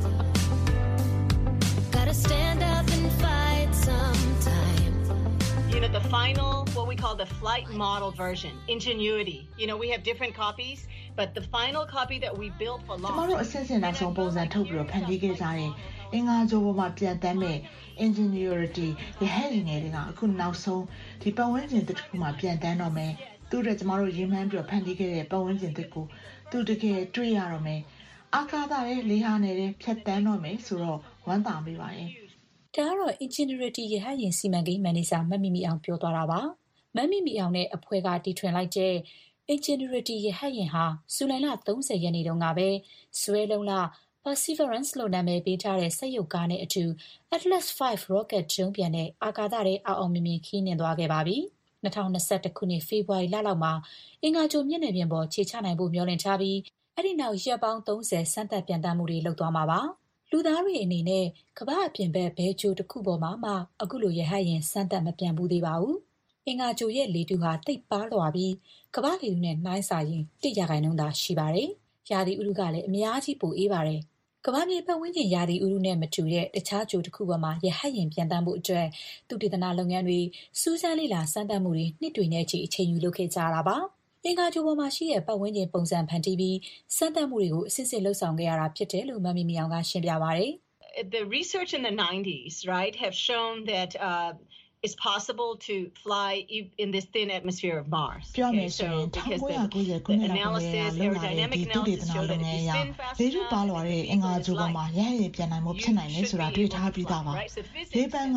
Gotta stand up and fight sometime.
You know, the final, what we call the flight model version, Ingenuity. You know, we have different copies, but the final copy that we built for launch.
ကျမတို့အစစ်အစစ်နောက်ဆုံးပုံစံထုတ်ပြီးတော့ဖန်တီးခဲ့ကြတဲ့အင်္ဂါဂြိုဟ်ပေါ်မှာပြန်တမ်းမဲ့ Ingenuity ရဟတ်ယာဉ်ငယ်တွေကအခုနောက်ဆုံးဒီပတ်ဝန်းကျင်တစ်ခုမှာပြန်တမ်းတော့မယ်။သူတို့ကျမတို့ရင်းမှန်းပြီးတော့ဖန်တီးခဲ့တဲ့ပတ်ဝန်းကျင်တစ်ခုသူတကယ်တွေ့ရတော့မယ်အာကာသရဲ့လေဟာနယ်တဲ့ဖြတ်တန်းတော့မယ်ဆိုတော့ဝမ်းသာမိပါတယ်
ဒါကတော့ Ingenuity ရဟတ်ယာဉ်စီမံကိန်းမန်နေဂျာမတ်မီမီအောင်ပြောသွားတာပါမတ်မီမီအောင်နဲ့အဖွဲ့ကတီထွင်လိုက်တဲ့ Ingenuity ရဟတ်ယာဉ်ဟာဇူလိုင်လသုံးဆယ်ရက်နေ့တုန်းကပဲဆွဲလုံးလ Perseverance လို့နာမည်ပေးထားတဲ့စက်ရုပ်ကားနဲ့အတူ Atlas ၅ rocket ဒုံးပျံနဲ့အာကာသထဲအောင်အောင်မြင်မြင်ခီးနှင်သွားခဲ့ပါပြီ။၂၀၂၁ခုနှစ်ဖေဖော်ဝါရီလလောက်မှာအင်္ဂါဂြိုဟ်မျက်နှာပြင်ပေါ်ခြေချနိုင်ဖို့မျှော်လင့်ထားပြီးအဲ့ဒီနောက်ရက်ပေါင်းသုံးဆယ်စမ်းသပ်ပျံသန်းမှုတွေလုပ်သွားမှာပါ။လူသားတွေအနေနဲ့ကမ္ဘာအပြင်ဘက်ဘယ်ဂြိုဟ်တစ်ခုပေါ်မှာမှအခုလိုရဟတ်ယာဉ်စမ်းသပ်မပျံဘူးသေးပါဘူး။အင်္ဂါဂြိုဟ်ရဲ့လေထုဟာသိပ်ပါးလွှာပြီးကမ္ဘာလေထုနဲ့နှိုင်းစာရင်တစ်ရာခိုင်နှုန်းသာရှိပါတယ်။ရာသီဥတုကလည်းအများကြီးပိုအေးပါတယ်။ကမ္ဘာမြေပတ်ဝန်းကျင်ရာသီဥတုနဲ့မတူတဲ့တခြားဂြိုဟ်တစ်ခုပေါ်မှာရဟတ်ယာဉ်ပျံသန်းဖို့အတွက်သုတေသနလုပ်ငန်းတွေစူးစမ်းလေ့လာစမ်းသပ်မှုတွေနှစ်တွေနဲ့ချီအချိန်ယူလုပ်ခဲ့ကြတာပါ။အင်္ဂါဂြိုဟ်ပေါ်မှာရှိတဲ့ပတ်ဝန်းကျင်ပုံစံဖန်တီးပြီးစမ်းသပ်မှုတွေကိုအစစ်အစစ်လုပ်ဆောင်ခဲ့ရတာဖြစ်တယ်လို့မမ်မီမီအောင်ကရှင်းပြပါတယ်။
The research in the nineties, right, have shown that uh, it's possible to fly in this thin atmosphere of Mars.
Okay, so because the, the analysis, aerodynamic analysis showed that if you spin fast enough, the vehicle is light. You should be able to fly, right? So physics has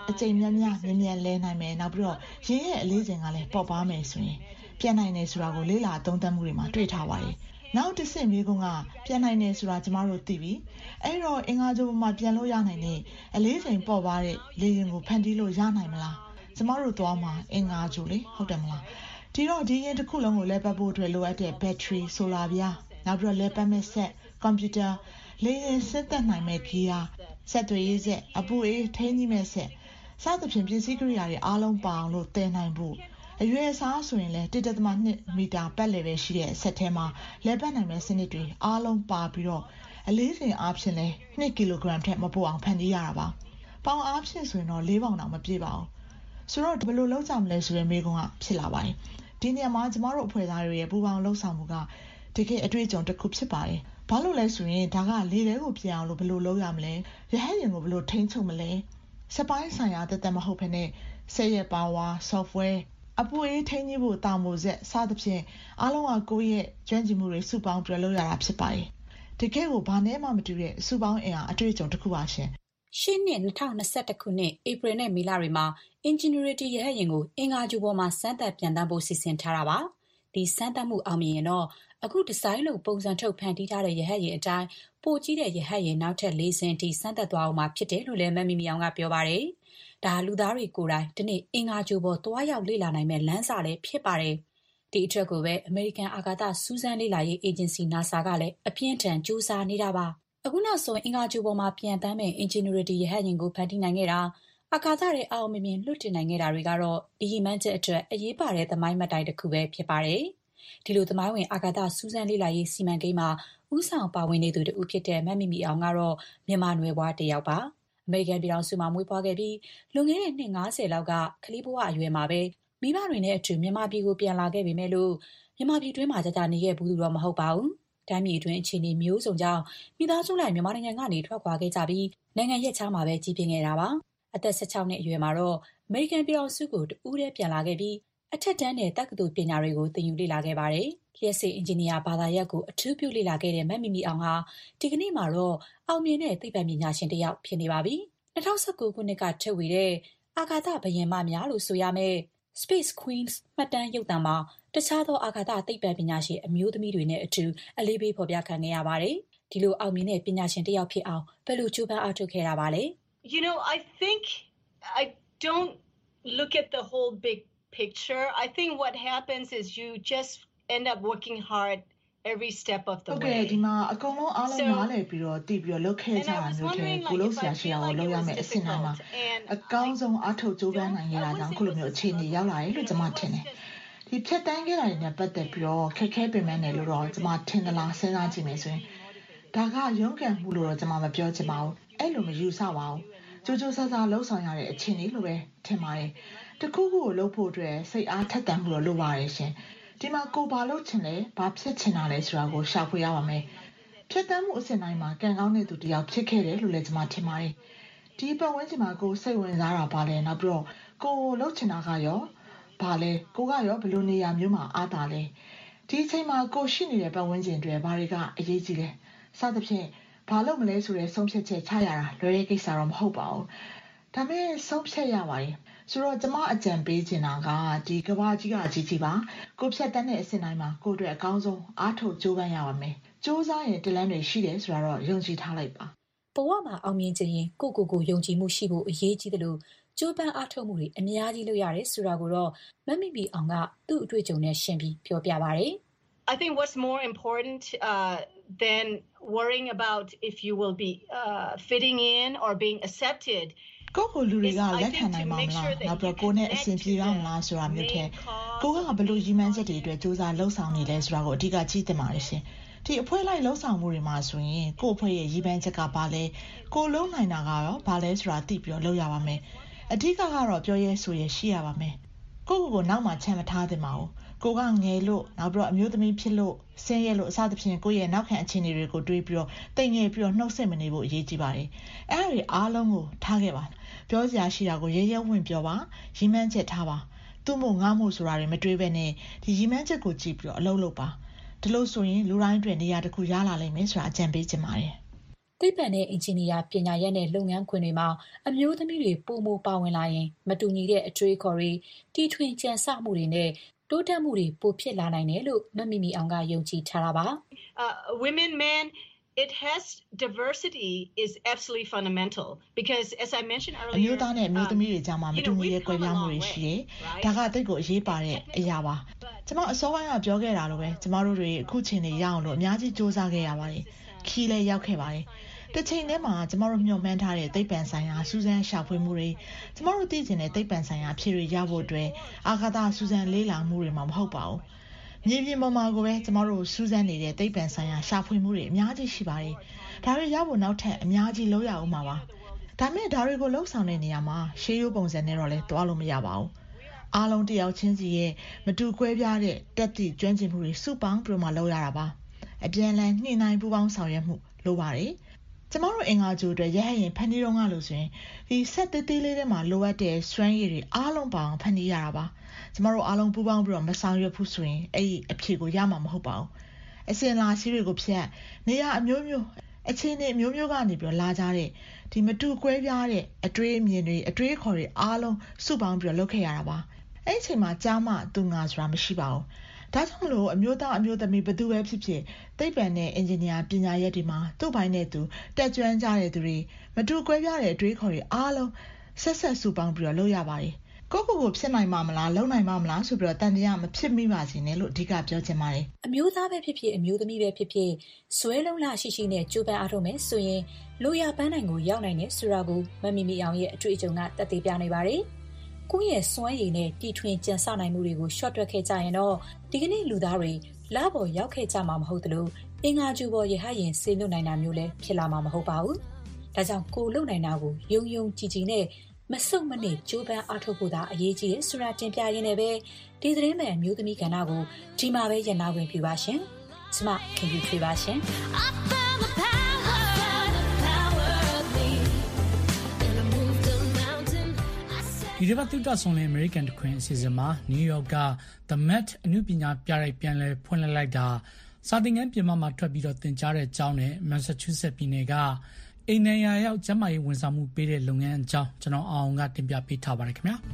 technology. နောက်တစ်ဆင့်မျိုးကပြန်နိုင်နေဆိုတာကျမတို့သိပြီအဲ့တော့အင်္ဂါဂြိုဟ်မှာပြန်လို့ရနိုင်တဲ့အလေးချိန်ပေါ့ပါတဲ့လေယာဉ်ကိုဖန်တီးလို့ရနိုင်မလားကျမတို့သွားမှာအင်္ဂါဂြိုဟ်လေဟုတ်တယ်မလားဒီတော့ဒီရင်တစ်ခုလုံးကိုလဲပတ်ဖို့အတွက်လိုအပ်တဲ့ battery solar ပြားနောက်ပြီးတော့လဲပတ်မဲ့ဆက် computer လေယာဉ်စစ်သက်နိုင်မဲ့ gear ဆက်သွယ်ရေးဆက်အပူအေးထိန်းကြီးမဲ့ဆက်စသဖြင့်ပစ္စည်းကိရိယာတွေအားလုံးပါအောင်လို့တည်နိုင်ဖို့အရွယ်အစားဆိုရင်လည်း one point two မီတာပတ်လည်ပဲရှိတဲ့အဆက်ထဲမှာလဲပတ်နိုင်မဲ့စနစ်တွေအားလုံးပါပြီးတော့အလေးချိန်အားဖြင့်လည်းtwoကီလိုဂရမ်ထက်မပိုအောင်ဖန်တီးရတာပါပေါင်အားဖြင့်ဆိုရင်တော့fourပေါင်တောင်မပြည့်ပါဘူးဆိုတော့ဘယ်လိုလုပ်ကြမလဲဆိုတဲ့မေးခွန်းကဖြစ်လာပါတယ်ဒီနေရာမှာကျမတို့အဖွဲ့သားတွေရဲ့ပူးပေါင်းလှုပ်ဆောင်မှုကတကယ်အတွေ့အကြုံတစ်ခုဖြစ်ပါတယ်ဘာလို့လဲဆိုရင်ဒါကလေထဲကိုပြန်အောင်လို့ဘယ်လိုလုပ်ရမလဲရဟတ်ယာဉ်ကိုဘယ်လိုထိန်းချုပ်မလဲစပိုင်းဆိုင်ရာတက်တက်မဟုတ်ဘဲနဲ့စက်ရဲ့ power softwareအပူအေးထိန်းကြီးဖို့တာမိုဆက်စသဖြင့်အားလုံးကကိုယ့်ရဲ့ကျွမ်းကျင်မှုတွေစုပေါင်းပြလုပ်ရတာဖြစ်ပါတယ်တကယ်ကိုဘာနဲ့မှမတူတဲ့စုပေါင်းအင်အားအတွေ့အကြုံတစ်ခုပါရှင်
ရှင်းနှစ်၂၀၂၁ခုနှစ်ဧပြီနဲ့မေလတွေမှာ Ingenuity ရဟတ်ယာဉ်ကိုအင်္ဂါဂြိုဟ်ပေါ်မှာစမ်းသပ်ပျံသန်းဖို့စီစဉ်ထားတာပါဒီစမ်းသပ်မှုအောင်မြင်ရင်တော့အခုဒီဇိုင်းလို့ပုံစံထုတ်ဖန်တီးထားတဲ့ရဟတ်ယာဉ်အတိုင်းပိုကြီးတဲ့ရဟတ်ယာဉ်နောက်ထပ်၄ဆင့်အထိစမ်းသပ်သွားအောင်မှာဖြစ်တယ်လို့လည်းမမ်မီမီအောင်ကပြောပါတယ်ဒါလူသားတွေကိုယ်တိုင်ဒီနေ့အင်္ဂါဂြိုဟ်ပေါ်သွားရောက်လေ့လာနိုင်မဲ့လမ်းစာလည်းဖြစ်ပါတယ်ဒီအတွက်ကိုပဲအမေရိကန်အာကာသစူးစမ်းလေ့လာရေးအေဂျင်စီ NASA ကလည်းအပြင်းထန်စူးစမ်းနေတာပါအခုနောက်ဆုံးအင်္ဂါဂြိုဟ်ပေါ်မှာပြန်တမ်းမဲ့ Ingenuity ရဟတ်ယာဉ်ကိုဖန်တီးနိုင်ခဲ့တာအာကာသထဲအောင်မြင်မြင်လွတ်တင်နိုင်ခဲ့တာတွေကတော့ဒီရည်မှန်းချက်အတွက်အရေးပါတဲ့သမိုင်းမှတ်တိုင်တစ်ခုပဲဖြစ်ပါတယ်ဒီလိုသမိုင်းဝင်အာကာသစူးစမ်းလေ့လာရေးစီမံကိန်းမှာဦးဆောင်ပါဝင်နေသူတူဖြစ်တဲ့မမ်မီမီအောင်ကတော့မြန်မာနွယ်ဘွားတစ်ယောက်ပါအမေရိကန်ပြည်ထောင်စုမှာမွေးဖွားခဲ့ပြီးလွန်ခဲ့တဲ့နှစ်၅ဆယ်လောက်ကကလေးဘဝအရွယ်မှာပဲမိဘတွေနဲ့အတူမြန်မာပြည်ကိုပြန်လာခဲ့ပေမဲ့လို့မြန်မာပြည်တွင်းမှာကြာကြာနေခဲ့ဘူးတော့မဟုတ်ပါဘူး။တိုင်းပြည်တွင်းအခြေအနေမျိုးစုံကြောင့်မိသားစုလိုက်မြန်မာနိုင်ငံကနေထွက်ခွာခဲ့ကြပြီးနိုင်ငံရက်ခြားမှာပဲကြီးပြင်းခဲ့တာပါ။အသက်၁၆နှစ်အရွယ်မှာတော့အမေရိကန်ပြည်ထောင်စုကိုတူးတဲ့ပြန်လာခဲ့ပြီးအထက်တန်းနဲ့တက္ကသိုလ်ပညာတွေကိုသင်ယူလေ့လာခဲ့ပါတယ်။လျှက်စစ်အင်ဂျင်နီယာဘာသာရပ်ကိုအထူးပြုလေ့လာခဲ့တဲ့မမ်မီမီအောင်ဟာဒီကနေ့မှာတော့အောင်မြင်တဲ့သိပ္ပံပညာရှင်တစ်ယောက်ဖြစ်နေပါပြီ။၂၀၁၉ခုနှစ်ကထုတ်ဝေတဲ့အာကာသဘယင်မများလို့ဆိုရမယ့် Space Queens မှတ်တမ်းရုပ်သံမှာတခြားသောအာကာသသိပ္ပံပညာရှင်အမျိုးသမီးတွေနဲ့အတူအလေးပေးဖော်ပြခံခဲ့ရပါတယ်။ဒီလိုအောင်မြင်တဲ့ပညာရှင်တစ်ယောက်ဖြစ်အောင်ဘယ်လိုကြိုးပမ်းအားထုတ်ခဲ့တာပါလဲ
You know, I think I don't look at the whole big picture. I think what happens is you just end up working hard every step of the way.
Okay, ဒီမှာအကုန်လုံးအားလုံးနားလည်ပြီးတော့တည်ပြီးတော့လုပ်ခဲ့ကြတာမျိုးတွေကိုလို့ဆရာရှိအောင်လုပ်ရမယ်အဆင့်တိုင်းမှာအကောင်းဆုံးအားထုတ်ကြိုးပမ်းနိုင်ရတာကြောင့်ခုလိုမျိုးအခြေအနေရောက်လာတယ်လို့ကျွန်မထင်တယ်။ဒီဖြတ်တန်းခဲ့တာတွေနဲ့ပတ်သက်ပြီးတော့ခက်ခဲပင်ပန်းတယ်လို့တော့ကျွန်မထင်သလားစဉ်းစားကြည့်မယ်ဆိုရင်ဒါကရုန်းကန်မှုလို့တော့ကျွန်မမပြောချင်ပါဘူး။အဲ့လိုမယူဆပါဘူး။ကြိုးကြိုးဆဆလှုပ်ဆောင်ရတဲ့အခြေအနေလို့ပဲထင်ပါတယ်။တခုခုကိုလုပ်ဖို့အတွက်စိတ်အားထက်သန်မှုတော့လိုပါတယ်ရှင်။ဒီမှာကိုဘာလုပ်ချင်လဲဘာဖြစ်ချင်တာလဲဆိုတာကိုရှာဖွေရပါမယ်ဖြတ်တမ်းမှုအစဉ်တိုင်းမှာကံကောင်းတဲ့သူတယောက်ဖြစ်ခဲ့တယ်လို့လည်းကျွန်မထင်ပါတယ်ဒီပတ်ဝန်းကျင်မှာကိုစိတ်ဝင်စားတာပါလဲနောက်ပြီးတော့ကိုလုပ်ချင်တာကရောဘာလဲကိုကရောဘယ်လိုနေရာမျိုးမှာအားတာလဲဒီအချိန်မှာကိုရှိနေတဲ့ပတ်ဝန်းကျင်တွေဘာတွေကအရေးကြီးလဲစသဖြင့်ဘာလို့မလဲဆိုတဲ့ဆုံးဖြတ်ချက်ချရတာလွယ်တဲ့ကိစ္စတော့မဟုတ်ပါဘူးဒါပေမဲ့ဆုံးဖြတ်ရပါတယ်ဆိုတော့ကျမအကြံပေးချင်တာကဒီကဘာကြီးကကြီးကြီးပါကိုဖြတ်တန်းတဲ့အစဉ်တိုင်းမှာကိုအတွက်အကောင်းဆုံးအားထုတ်ကြိုးပမ်းရပါမယ်ကြိုးစားရင်တလန်းတွေရှိတယ်ဆိုတာတော့ယုံကြည်ထားလိုက်ပါ
ဘဝမှာအောင်မြင်ခြင်းရင်ကိုကိုကိုယုံကြည်မှုရှိဖို့အရေးကြီးတယ်လို့ကျိုးပန်းအားထုတ်မှုတွေအများကြီးလုပ်ရတယ်ဆိုတာကိုတော့မမီမီအောင်ကသူ့အတွေ့အကြုံနဲ့ရှင်းပြီးပြောပြပါတယ်
I think what's more important uh, than worrying about if you will be uh, fitting in or being accepted
ကိုကိုလူတွေကလက်ခံနိုင်မှာမလားနောက်ပြီးကိုနဲ့အဆင်ပြေရမလားဆိုတာမျိုးထဲကိုကဘယ်လိုရည်မှန်းချက်တွေအတွက်စူးစမ်းလှုပ်ဆောင်နေလဲဆိုတာကိုအဓိကကြည့်သင့်ပါတယ်ရှင်ဒီအဖွဲလိုက်လှုပ်ဆောင်မှုတွေမှာဆိုရင်ကို့အဖွဲရဲ့ရည်မှန်းချက်ကဘာလဲကိုလုံးနိုင်တာကတော့ဘာလဲဆိုတာသိပြီးတော့လုပ်ရပါမယ်အဓိကကတော့ပြောရဲဆိုရဲရှိရပါမယ်ကိုကိုကိုနောက်မှချမ်းမထားသင့်ပါဘူးကိုကငယ်လို့နောက်ပြီးတော့အမျိုးသမီးဖြစ်လို့ဆင်းရဲလို့အစသဖြင့်ကိုရဲ့နောက်ခံအခြေအနေတွေကိုတွေးပြီးတော့တိမ်ငယ်ပြီးတော့နှုတ်ဆက်မနေဖို့အရေးကြီးပါတယ်အဲ့ဒါတွေအားလုံးကိုထားခဲ့ပါပြောစရာရှိတာကိုရဲရဲဝံ့ပြောပါရည်မှန်းချက်ထားပါသူ့မို့ငါ့မို့ဆိုတာတွေမတွေးဘဲနဲ့ဒီရည်မှန်းချက်ကိုကြည့်ပြီးတော့အလုပ်လုပ်ပါဒီလိုဆိုရင်လူတိုင်းအတွက်နေရာတစ်ခုရလာလိမ့်မယ်ဆိုတာအကြံပေးချင်ပါတယ်
သိပ္ပံနဲ့အင်ဂျင်နီယာပညာရပ်နဲ့လုပ်ငန်းခွင်တွေမှာအမျိုးသမီးတွေပိုမိုပါဝင်လာရင်မတူညီတဲ့အတွေးခေါ်တွေတီထွင်ကြံစမှုတွေနဲ့တိုးတက်မှုတွေပိုဖြစ်လာနိုင်တယ်လို့မမီမီအောင်ကယုံကြည်ထားတာပါ
women men it has diversity is absolutely fundamental because as I mentioned earlier
အမျိုးသားနဲ့အမျိုးသမီးတွေကြားမှာမတူညီတဲ့ကွဲပြားမှုတွေရှိတယ်ဒါကတိတ်ကိုအရေးပါတဲ့အရာပါကျမအစောပိုင်းကပြောခဲ့တာလိုပဲကျမတို့တွေအခုချိန်နေရအောင်လို့အများကြီးစူးစမ်းခဲ့ရပါတယ်ခီးလဲရောက်ခဲ့ပါတယ်တစ်ချိန်တည်းမှာကျမတို့မျှော်မှန်းထားတဲ့သိပ္ပံဆိုင်ရာစူးစမ်းရှာဖွေမှုတွေကျမတို့သိကျင်တဲ့သိပ္ပံဆိုင်ရာအဖြေတွေရဖို့အတွက်အာကာသစူးစမ်းလေ့လာမှုတွေမှာမဟုတ်ပါဘူးမြေပြင်ပေါ်မှာကိုပဲကျမတို့စူးစမ်းနေတဲ့သိပ္ပံဆိုင်ရာရှာဖွေမှုတွေအများကြီးရှိပါတယ်ဒါတွေရဖို့နောက်ထပ်အများကြီးလုပ်ရအောင်ပါပါဒါမဲ့ဒါတွေကိုလှုပ်ဆောင်တဲ့နေရာမှာရှေးရိုးပုံစံနဲ့တော့လဲတွားလို့မရပါဘူးအားလုံးတယောက်ချင်းစီရဲ့မတူကွဲပြားတဲ့တက်သည့်ကျွမ်းကျင်မှုတွေစုပေါင်းပြီးမှလုပ်ရတာပါအပြန်အလှန်နှိမ့်နိုင်ပူးပေါင်းဆောင်ရွက်မှုလိုပါတယ်ကျမတို့အင်္ဂါကျိုးအတွက်ရဟရင်ဖန်တီးတော့ငါလို့ဆိုရင်ဒီဆက်သေးသေးလေးထဲမှာလိုအပ်တဲ့စွမ်းရည်တွေအားလုံးပေါင်းဖန်တီးရတာပါကျမတို့အားလုံးပူးပေါင်းပြီးတော့မဆောင်ရွက်ဘူးဆိုရင်အဲ့ဒီအဖြေကိုရမှာမဟုတ်ပါဘူးအစင်လာရှိတွေကိုဖြတ်နေရအမျိုးမျိုးအခြေအနေအမျိုးမျိုးကနေပြီးတော့လာကြတဲ့ဒီမတူကွဲပြားတဲ့အတွေးအမြင်တွေအတွေးခေါ်တွေအားလုံးစုပေါင်းပြီးတော့လုပ်ခဲ့ရတာပါအဲ့ဒီအချိန်မှာကြားမှသူငါဆိုတာမရှိပါဘူးဒါကြောင့်မလို့အမျိုးသားအမျိုးသမီးဘယ်သူပဲဖြစ်ဖြစ်သိပ္ပံနဲ့အင်ဂျင်နီယာပညာရပ်တွေမှာသူ့ဘိုင်းနဲ့သူတက်ကြွကြတဲ့သူတွေမတူကွဲပြားတဲ့အတွေးခေါ်တွေအားလုံးဆက်ဆက်စုပေါင်းပြီးတော့လုပ်ရပါတယ်ကိုကိုကိုဖြစ်နိုင်မှာမလားလုံနိုင်မှာမလားဆိုပြီးတော့တန်တရားမဖြစ်မိပါစေနဲ့လို့အဓိကပြောချင်ပါတယ်
အမျိုးသားပဲဖြစ်ဖြစ်အမျိုးသမီးပဲဖြစ်ဖြစ်ဇွဲလုံးလာရှိရှိနဲ့ကြိုးပမ်းအားထုတ်မယ်ဆိုရင်လိုရာပန်းနိုင်ကိုရောက်နိုင်တယ်ဆိုတာကိုမမီမီအောင်ရဲ့အတွေ့အကြုံကသက်သေပြနေပါတယ်ကိုယ့်ရဲ့စွမ်းရည်နဲ့တီထွင်ကြံစနိုင်မှုတွေကိုရှော့တွက်ခဲ့ကြရင်တော့ဒီကနေ့လူသားတွေလပေါ်ရောက်ခဲ့ကြမှာမဟုတ်သလိုအင်္ဂါကျူပေါ်ရဟရင်ဆေးလွတ်နိုင်တာမျိုးလည်းဖြစ်လာမှာမဟုတ်ပါဘူး။ဒါကြောင့်ကိုလုံနိုင်တာကိုယုံယုံကြည်ကြည်နဲ့မဆုတ်မနစ်ကြိုးပမ်းအားထုတ်ဖို့သာအရေးကြီးတယ်ဆိုတာတင်ပြရင်းနဲ့ပဲဒီသတင်းမှန်မျိုးသမီးကဏ္ဍကိုဒီမှာပဲရနာဝင်ပြပါရှင်။ကျမခင်ဗျူထွေးပါရှင်။
ဒီတစ်ပတ်သုတဆောင်တဲ့ American တခွင်အစီအစဉ်မှာ New York က The Met အနုပညာပြရိုက်ပြန်လည်ဖွင့်လှစ်လိုက်တာစာသင်ခန်းပြင်ပမှာထွက်ပြီးတော့သင်ကြားတဲ့အကြောင်းနဲ့ Massachusetts ပြည်နယ်ကအိမ်နေရာရောက်ကျန်းမာရေးဝန်ဆောင်မှုပေးတဲ့လုပ်ငန်းအကြောင်းကျွန်တော်အောင်ကတင်ပြပေးထားပါတယ်ခင်ဗျာ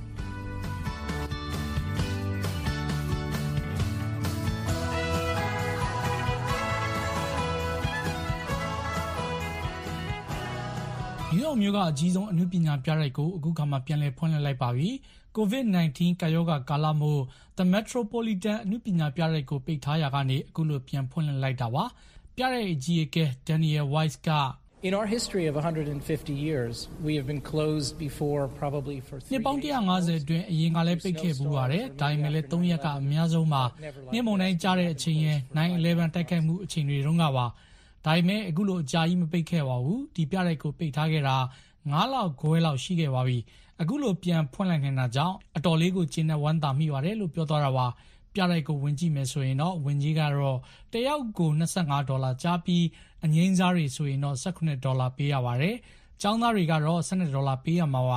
New York မြို့ကအကြီးဆုံးအနုပညာပြရိုက်ကိုအခုခါမှပြန်လည်ဖွင့်လှစ်လိုက်ပါပြီ။ ကိုဗစ် ၁၉ ကာရောဂါကာလမို့ The Metropolitan အနုပညာပြရိုက်ကိုပိတ်ထားရာကနေအခုလိုပြန်ဖွင့်လှစ်လိုက်တာပါ။ပြရိုက်အကြီးအကဲ Daniel Weiss က
In our history of one hundred fifty years, we have been closed before probably for three
နှစ်ပေါင်းone hundred fiftyအတွင်းအရင်ကလည်းပိတ်ခဲ့ဘူးပါတယ်။ဒါပေမဲ့လည်းthreeရက်ကအများဆုံးပါ။နေ့မုန်တိုင်းကြားတဲ့အချိန်ရဲ့nine elevenတိုက်ခိုက်မှုအချိန်တွေတုန်းကပါ။ဒါပေမဲ့အခုလိုအကြာကြီးမပိတ်ခဲ့ပါဘူး။ဒီပြရိုက်ကိုပိတ်ထားခဲ့တာfiveလောက်ခွဲလောက်ရှိခဲ့ပါပြီ။အခုလိုပြန်ဖွင့်လိုက်နေတာကြောင့်အတော်လေးကိုကျင်းနဲ့ဝမ်းသာမိပါတယ်လို့ပြောသွားတာပါ။ပြရိုက်ကိုဝင်ကြည့်မယ်ဆိုရင်တော့ဝင်ကြီးကတော့တယောက်ကိုtwenty-fiveဒေါ်လာကြားပြီးအငိမ့်စားတွေဆိုရင်တော့eighteenဒေါ်လာပေးရပါတယ်။ကျောင်းသားတွေကတော့twelveဒေါ်လာပေးရမှာပါ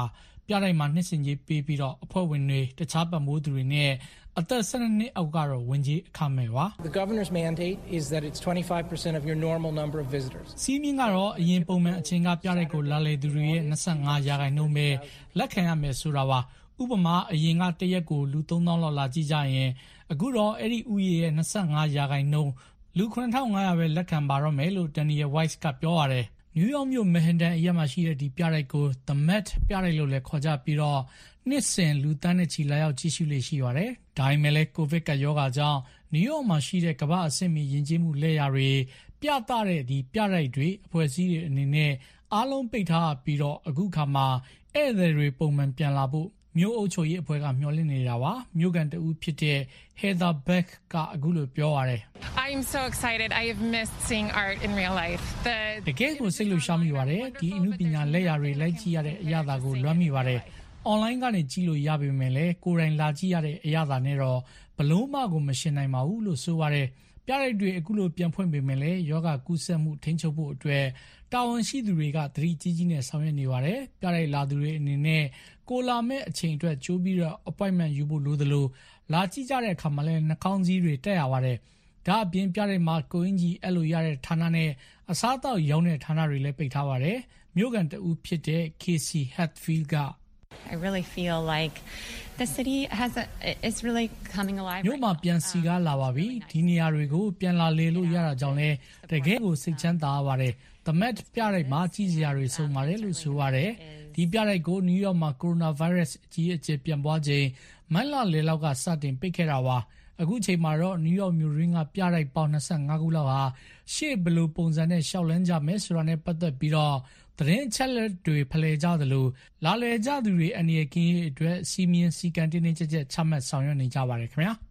ပြတိုင်းမှာနှစ်စဉ်ကြီးပေးပြီးတော့အဖွဲ့ဝင်တွေတခြားပတ်မိုးသူတွေနဲ့အသက်၁၂နှစ်အောက်ကတော့ဝင်ကြီးအခမဲ့ပါ
The governor's mandate is that it's twenty-five percent of your normal number of visitors.
စီမင်းကတော့အရင်ပုံမှန်အချိန်ကပြတဲ့ကိုလာလေသူတွေရဲ့၂၅ရာခိုင်နှုန်းပဲလက်ခံရမယ်ဆိုတာပါဥပမာအရင်ကတရက်ကိုလူသုံးသောင်းလောက်လာကြည့်ကြရင်အခုတော့အဲ့ဒီဥယျာဉ်ရဲ့၂၅ရာခိုင်နှုန်းလူခုနှစ်ထောင်၅ရာပဲလက်ခံပါတော့မယ်လို့ Daniel Weiss ကပြောရတယ်နယူးယောက်မြို့ Manhattan အရပ်မှာရှိတဲ့ဒီပြတိုက်ကို The Met ပြတိုက်လို့လည်းခေါ်ကြပြီးတော့နှစ်စဉ်လူတန်းနဲ့ချီလာရောက်ကြည့်ရှုလေ့ရှိပါတယ်။ဒါပေမဲ့လည်းကိုဗစ်ကရောဂါကြောင့်နယူးယောက်မှာရှိတဲ့ကမ္ဘာအဆင့်မီယဉ်ကျေးမှုလက်ရာတွေပြသတဲ့ဒီပြတိုက်တွေအဖွဲ့အစည်းတွေအနေနဲ့အားလုံးပိတ်ထားပြီးတော့အခုခါမှာဧည့်သည်တွေပုံမှန်ပြန်လာဖို့မြို့အုပ်ချုပ်ရေးအဖွဲ့ကမျှော်လင့်နေတာပါမြို့ကန်တဦးဖြစ်တဲ့ Heather Beck ကအခုလိုပြောရတယ်
I'm so excited. I have missed seeing art in real life. The
တကယ်ကိုစိတ်လှုပ်ရှားမိပါတယ်ဒီအမှုပညာလက်ရာတွေလိုက်ကြည့်ရတဲ့အရာသာကိုလွမ်းမိပါတယ် online ကနေကြည့်လို့ရပေမဲ့လည်းကိုယ်တိုင်လာကြည့်ရတဲ့အရာသာနဲ့တော့ဘလုံးမကိုမရှင်းနိုင်ပါဘူးလို့ဆိုပါတယ်ပြရိုက်တွေအခုလိုပြန်ဖွင့်ပေမဲ့လည်းယောဂကူးစက်မှုထိန်းချုပ်ဖို့အတွက်တာဝန်ရှိသူတွေကသတိကြီးကြီးနဲ့ဆောင်ရွက်နေပါတယ်ပြရိုက်လာသူတွေအနေနဲ့ကိုလာမဲ့အချိန်အတွက်ကြိုးပြီးတော့ appointment ယူဖို့လိုသလိုလာကြည့်ကြတဲ့အခါမှာလည်းနှာခေါင်းစည်းတွေတက်ရပါတယ်ဒါအပြင်ပြရိုက်မှာကိုင်းကြီးအဲ့လိုရတဲ့ဌာနနဲ့အစားအသောက်ရောင်းတဲ့ဌာနတွေလည်းပိတ်ထားပါတယ်မြို့ကန်တဦးဖြစ်တဲ့ Casey Hatfield က
I really feel like the city has a, it's really coming alive.
မြို့မှာပြန်စီကားလာပါပြီဒီနေရာတွေကိုပြန်လာလေလို့ရတာကြောင့်လဲတကယ်ကိုစိတ်ချမ်းသာပါတယ် The Met ပြရိုက်မှာကြီးစရာတွေစုံပါတယ်လို့ဆိုရတယ်ဒီပြရိုက်ကိုနယူးယောက်မှာကိုရိုနာဗိုင်းရပ်စ်အကြီးအကျယ်ပြန်ပွားခြင်းမတ်လလေလောက်ကစတင်ပိတ်ခဲ့တာပါအခုချိန်မှာတော့နယူးယောက်မြို့ရင်းကပြရိုက်ပေါင်း၂၅ခုလောက်ဟာရှေ့ဘလို့ပုံစံနဲ့ရှောက်လန်းကြမယ်ဆိုတာနဲ့ပတ်သက်ပြီးတော့သတင်းချက်လက်တွေဖလှယ်ကြသလိုလာလည်ကြသူတွေအနေနဲ့ကင်းရဲ့အတွက်စီမင်းစီကန်တင်းတင်းကြပ်ကြပ်ချမှတ်ဆောင်ရွက်နေကြပါတယ်ခင်ဗျာ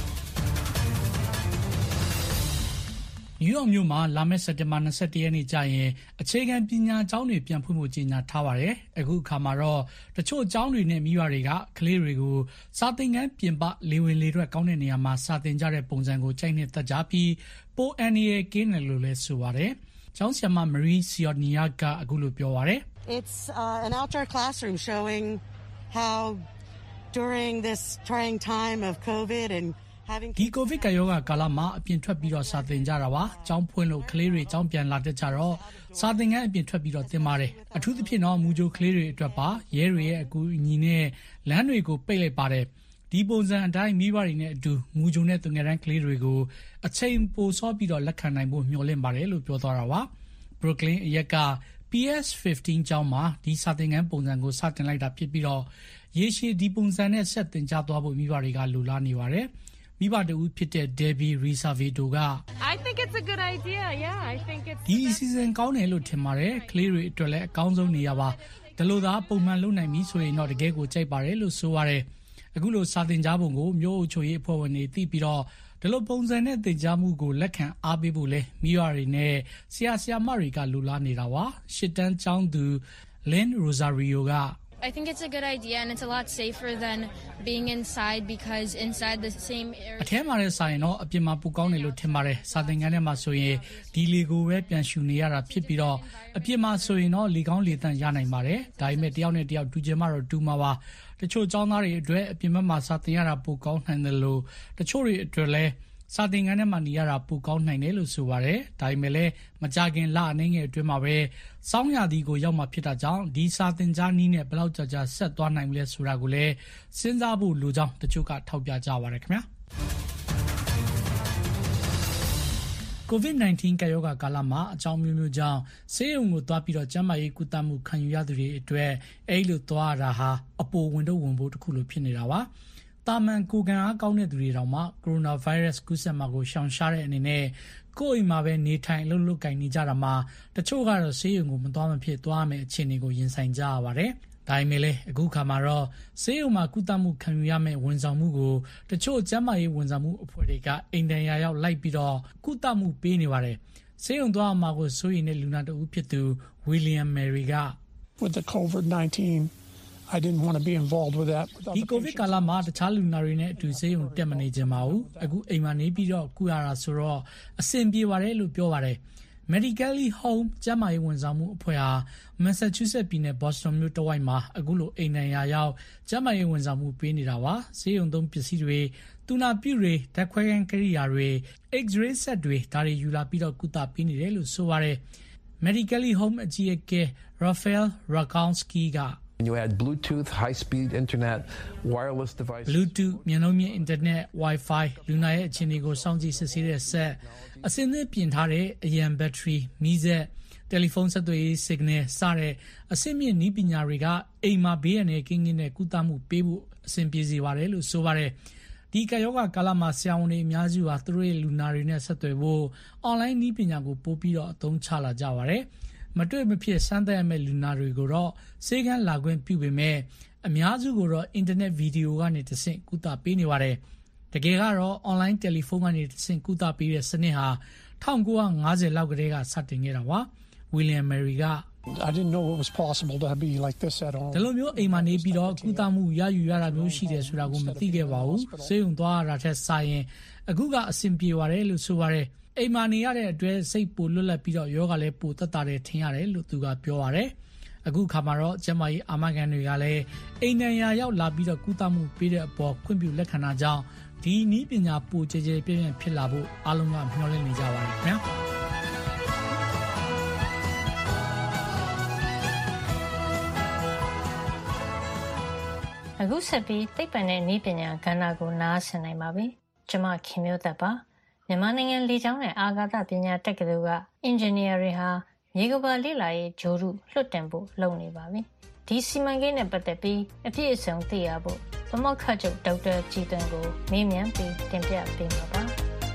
နယူးယောက်မြို့မှာလာမယ့်စက်တင်ဘာ၂၁ရက်နေ့ကျရင်အခြေခံပညာကျောင်းတွေပြန်ဖွင့်ဖို့ကြေညာထားပါတယ်အခုအခါမှာတော့တချို့ကျောင်းတွေနဲ့မိဘတွေကကလေးတွေကိုစာသင်ခန်းပြင်ပလေဝင်လေထွက်ကောင်းတဲ့နေရာမှာစာသင်ကြတဲ့ပုံစံကိုချိန်နဲ့တက်ကြပြီးပိုအန်နီရဲ့ကင်းတယ်လို့လည်းဆိုပါတယ်ကျောင်းဆရာမ Marie Sionia ကအခုလိုပြောပါတယ်
It's uh, an outdoor classroom showing how during this trying time of COVID and having
ဒီ COVID ကရောဂါကာလမှာအပြင်ထွက်ပြီးတော့စာသင်ကြတာပါကျောင်းဖွင့်လို့ကလေးတွေကျောင်းပြန်လာတတ်ကြတော့စာသင်ခန်းအပြင်ထွက်ပြီးတော့သင်ပါတယ်အထူးသဖြင့်တော့မူကြိုကလေးတွေအတွက်ပါရဲတွေရဲ့အကူအညီနဲ့လမ်းတွေကိုပိတ်လိုက်ပါတယ်ဒီပုံစံအတိုင်းမိဘတွေနဲ့အတူမူကြုံတဲ့သူငယ်တန်းကလေးတွေကိုအချိန်ပိုစောပြီးတော့လက်ခံနိုင်ဖို့မျှော်လင့်ပါတယ်လို့ပြောသွားတာပါ Brooklyn အရက်က P S fifteen ကျောင်းမှာဒီစာသင်ခန်းပုံစံကိုစတင်လိုက်တာဖြစ်ပြီးတော့ရေရှည်ဒီပုံစံနဲ့ဆက်သင်ကြားသွားဖို့မိဘတွေကလိုလားနေပါတယ်မိဘတူဖြစ်တဲ့ Debbie Risavedo က
I think it's a good idea. Yeah, I think it's
ဒီ season ကောင်းတယ်လို့ထင်ပါတယ်ကလေးတွေအတွက်လည်းအကောင်းဆုံးနေရာပါဒါလို့သာပုံမှန်လုပ်နိုင်ပြီဆိုရင်တော့တကယ်ကိုကြိုက်ပါတယ်လို့ဆိုပါတယ်အခုလိုစာသင်ကြားပုံကိုမြို့အုပ်ချုပ်ရေးအဖွဲ့ဝင်တွေသိပြီးတော့ဒီလိုပုံစံနဲ့သင်ကြားမှုကိုလက်ခံအားပေးဖို့လဲမိဘတွေနဲ့ဆရာဆရာမတွေကလူလားနေတာပါရှစ်တန်းကျောင်းသူ Lynn Rosario က
I think it's a good idea and it's a lot safer than being inside because inside the same area
အထက်မှာလည်းဆိုင်တော့အပြင်မှာပူကောင်းတယ်လို့ထင်ပါတယ်စာသင်ခန်းထဲမှာဆိုရင်ဒီလေကိုပဲပြန်ရှူနေရတာဖြစ်ပြီးတော့အပြင်မှာဆိုရင်တော့လေကောင်းလေသန့်ရနိုင်ပါတယ်ဒါပေမဲ့တယောက်နဲ့တယောက်တူချင်မှတော့တူမှာပါတချို့ကျောင်းသားတွေအတွက်အပြင်ဘက်မှာစာသင်ရတာပိုကောင်းနိုင်တယ်လို့တချို့တွေအတွက်လည်းစာသင်ခန်းထဲမှာနေရတာပိုကောင်းနိုင်တယ်လို့ဆိုပါတယ်ဒါပေမဲ့လည်းမကြခင်လအနေငယ်အတွင်းမှာပဲစောင်းရသည်ကိုရောက်မှဖြစ်တာကြောင့်ဒီစာသင်ကြားနည်းနဲ့ဘယ်လောက်ကြာကြာဆက်သွားနိုင်မလဲဆိုတာကိုလည်းစဉ်းစားဖို့လိုကြောင်းတချို့ကထောက်ပြကြပါတယ်ခင်ဗျာCOVID nineteen ကရောဂါကာလမှာအကြောင်းမျိုးမျိုးကြောင့်ဆေးရုံကိုသွားပြီးတော့ကျန်းမာရေးကုသမှုခံယူရသူတွေအတွက်အဲ့လိုသွားရတာဟာအပေါ်ဝင်တော့ဝင်ဖို့တစ်ခုလိုဖြစ်နေတာပါတာမန်ကိုကန်အားကောင်းတဲ့သူတွေတောင်မှကိုရိုနာဗိုင်းရပ်စ်ကူးစက်မှာကိုရှောင်ရှားတဲ့အနေနဲ့ကိုယ့်အိမ်မှာပဲနေထိုင်လှုပ်လှုပ်ကိုင်နေကြတာမှာတချို့ကတော့ဆေးရုံကိုမသွားမဖြစ်သွားမယ်အခြေအနေကိုရင်ဆိုင်ကြရပါတယ်ဒါပေမဲ့လည်းအခုခါမှာတော့ဆေးရုံမှာကုသမှုခံယူရမယ့်ဝန်ဆောင်မှုကိုတချို့ကျန်းမာရေးဝန်ဆောင်မှုအဖွဲ့တွေကအိမ်တန်ရာရောက်လိုက်ပြီးတော့ကုသမှုပေးနေပါတယ်ဆေးရုံသွားမှာကိုစိုးရိမ်တဲ့လူနာတဦးဖြစ်သူ William Mary က
With the COVID nineteen I didn't want to be involved with that.
ဒီ COVID ကာလမှာတခြားလူနာတွေနဲ့အတူဆေးရုံတက်မနေကြပါဘူးအခုအိမ်မှာနေပြီးတော့ကုရတာဆိုတော့အဆင်ပြေပါတယ်လို့ပြောပါတယ် Medically Home ကျန်းမာရေးဝန်ဆောင်မှုအဖွဲ့ဟာ Massachusetts ပြည်နယ် Boston မြို့တဝိုက်မှာအခုလိုအိမ်နိုင်ရာရောက်ကျန်းမာရေးဝန်ဆောင်မှုပေးနေတာပါဆေးရုံသုံးပစ္စည်းတွေတူနာပြုတွေဓာတ်ခွဲခန်းကိရိယာတွေ X-ray ဆက်တွေဒါတွေယူလာပြီးတော့ကုသပေးနေတယ်လို့ဆိုပါတယ် Medically Home အကြီးအကဲ Raphael Rakowski က
You add Bluetooth, high-speed internet, wireless devices.
Bluetooth မြန်နှုန်းမြင့် internet, Wi-Fi, လူနာရဲ့အခြေအနေကိုစောင့်ကြည့်စစ်ဆေးတဲ့ဆက်အစင်းသင်းပြင်ထားတဲ့အရန်ဘက်ထရီမီးစက်တယ်လီဖုန်းဆက်သွယ်ရေး signal စတဲ့အဆင့်မြင့်နည်းပညာတွေကအိမ်မှာဘေးရန်နဲ့ကင်းကင်းနဲ့ကုသမှုပေးဖို့အဆင်ပြေစေပါတယ်လို့ဆိုပါတယ်ဒီကယောဂကာလမှာဆရာဝန်တွေအများစုဟာသူတို့ရဲ့လူနာတွေနဲ့ဆက်သွယ်ဖို့ online နည်းပညာကိုပို့ပြီးတော့အသုံးချလာကြပါတယ်မတွေ့မဖြစ်စမ်းသပ်ရမယ့်လူနာတွေကိုတော့စေကန်းလာခွင့်ပြုပေမဲ့အများစုကိုတော့ internet video ကနေတဆင့်ကုသပေးနေပါတယ်တကယ်ကတော့ online telephone ကနေတဆင့်ကုသပေးတဲ့စနစ်ဟာnineteen fiftyလောက်ကတည်းကစတင်ခဲ့တာပါ William Mary က
I didn't know it was possible to be like this at all.
ဒီလိုမျိုးအိမ်မှာနေပြီးတော့ကုသမှုရယူရတာမျိုးရှိတယ်ဆိုတာကိုမသိခဲ့ပါဘူးဆေးရုံသွားရတာထက်စာရင်အခုကအဆင်ပြေပါတယ်လို့ဆိုပါတယ်အိမ်မှာနေရတဲ့အတွက်စိတ်ပိုလွတ်လပ်ပြီးတော့ယောဂလည်းပိုတက်တာတယ်ထင်ရတယ်လို့သူကပြောပါတယ်အခုခါမှာတော့ကျမကြီးအာမခံတွေကလည်းအိမ်နံရရောက်လာပြီးတော့ကုသမှုပေးတဲ့အပေါ်ခွင့်ပြုလက်ခံတာကြောင့်ဒီနည်းပညာပိုကျကျပြည့်ပြည့်ဖြစ်လာဖို့အားလုံးကမျှော်လင့်နေကြပါတယ်ခင်ဗျာ
အခုဆက်ပြီးသိပ္ပံနဲ့နည်းပညာကဏ္ဍကိုနားဆင်နိုင်ပါပြီကျွန်မခင်မျိုးသက်ပါမြန်မာနိုင်ငံလေကြောင်းနဲ့အာကာသပညာတက္ကသိုလ်ကအင်ဂျင်နီယာတွေဟာမြေကမ္ဘာလေ့လာရေးဂျိုရုလွှတ်တင်ဖို့လုပ်နေပါပြီ။ဒီစီမံကိန်းနဲ့ပတ်သက်ပြီးအပြည့်အစုံသိရဖို့သမခချုပ်ဒေါက်တာကြည်သွင်ကိုမေးမြန်းပြီးတင်ပြပေးမှာပါ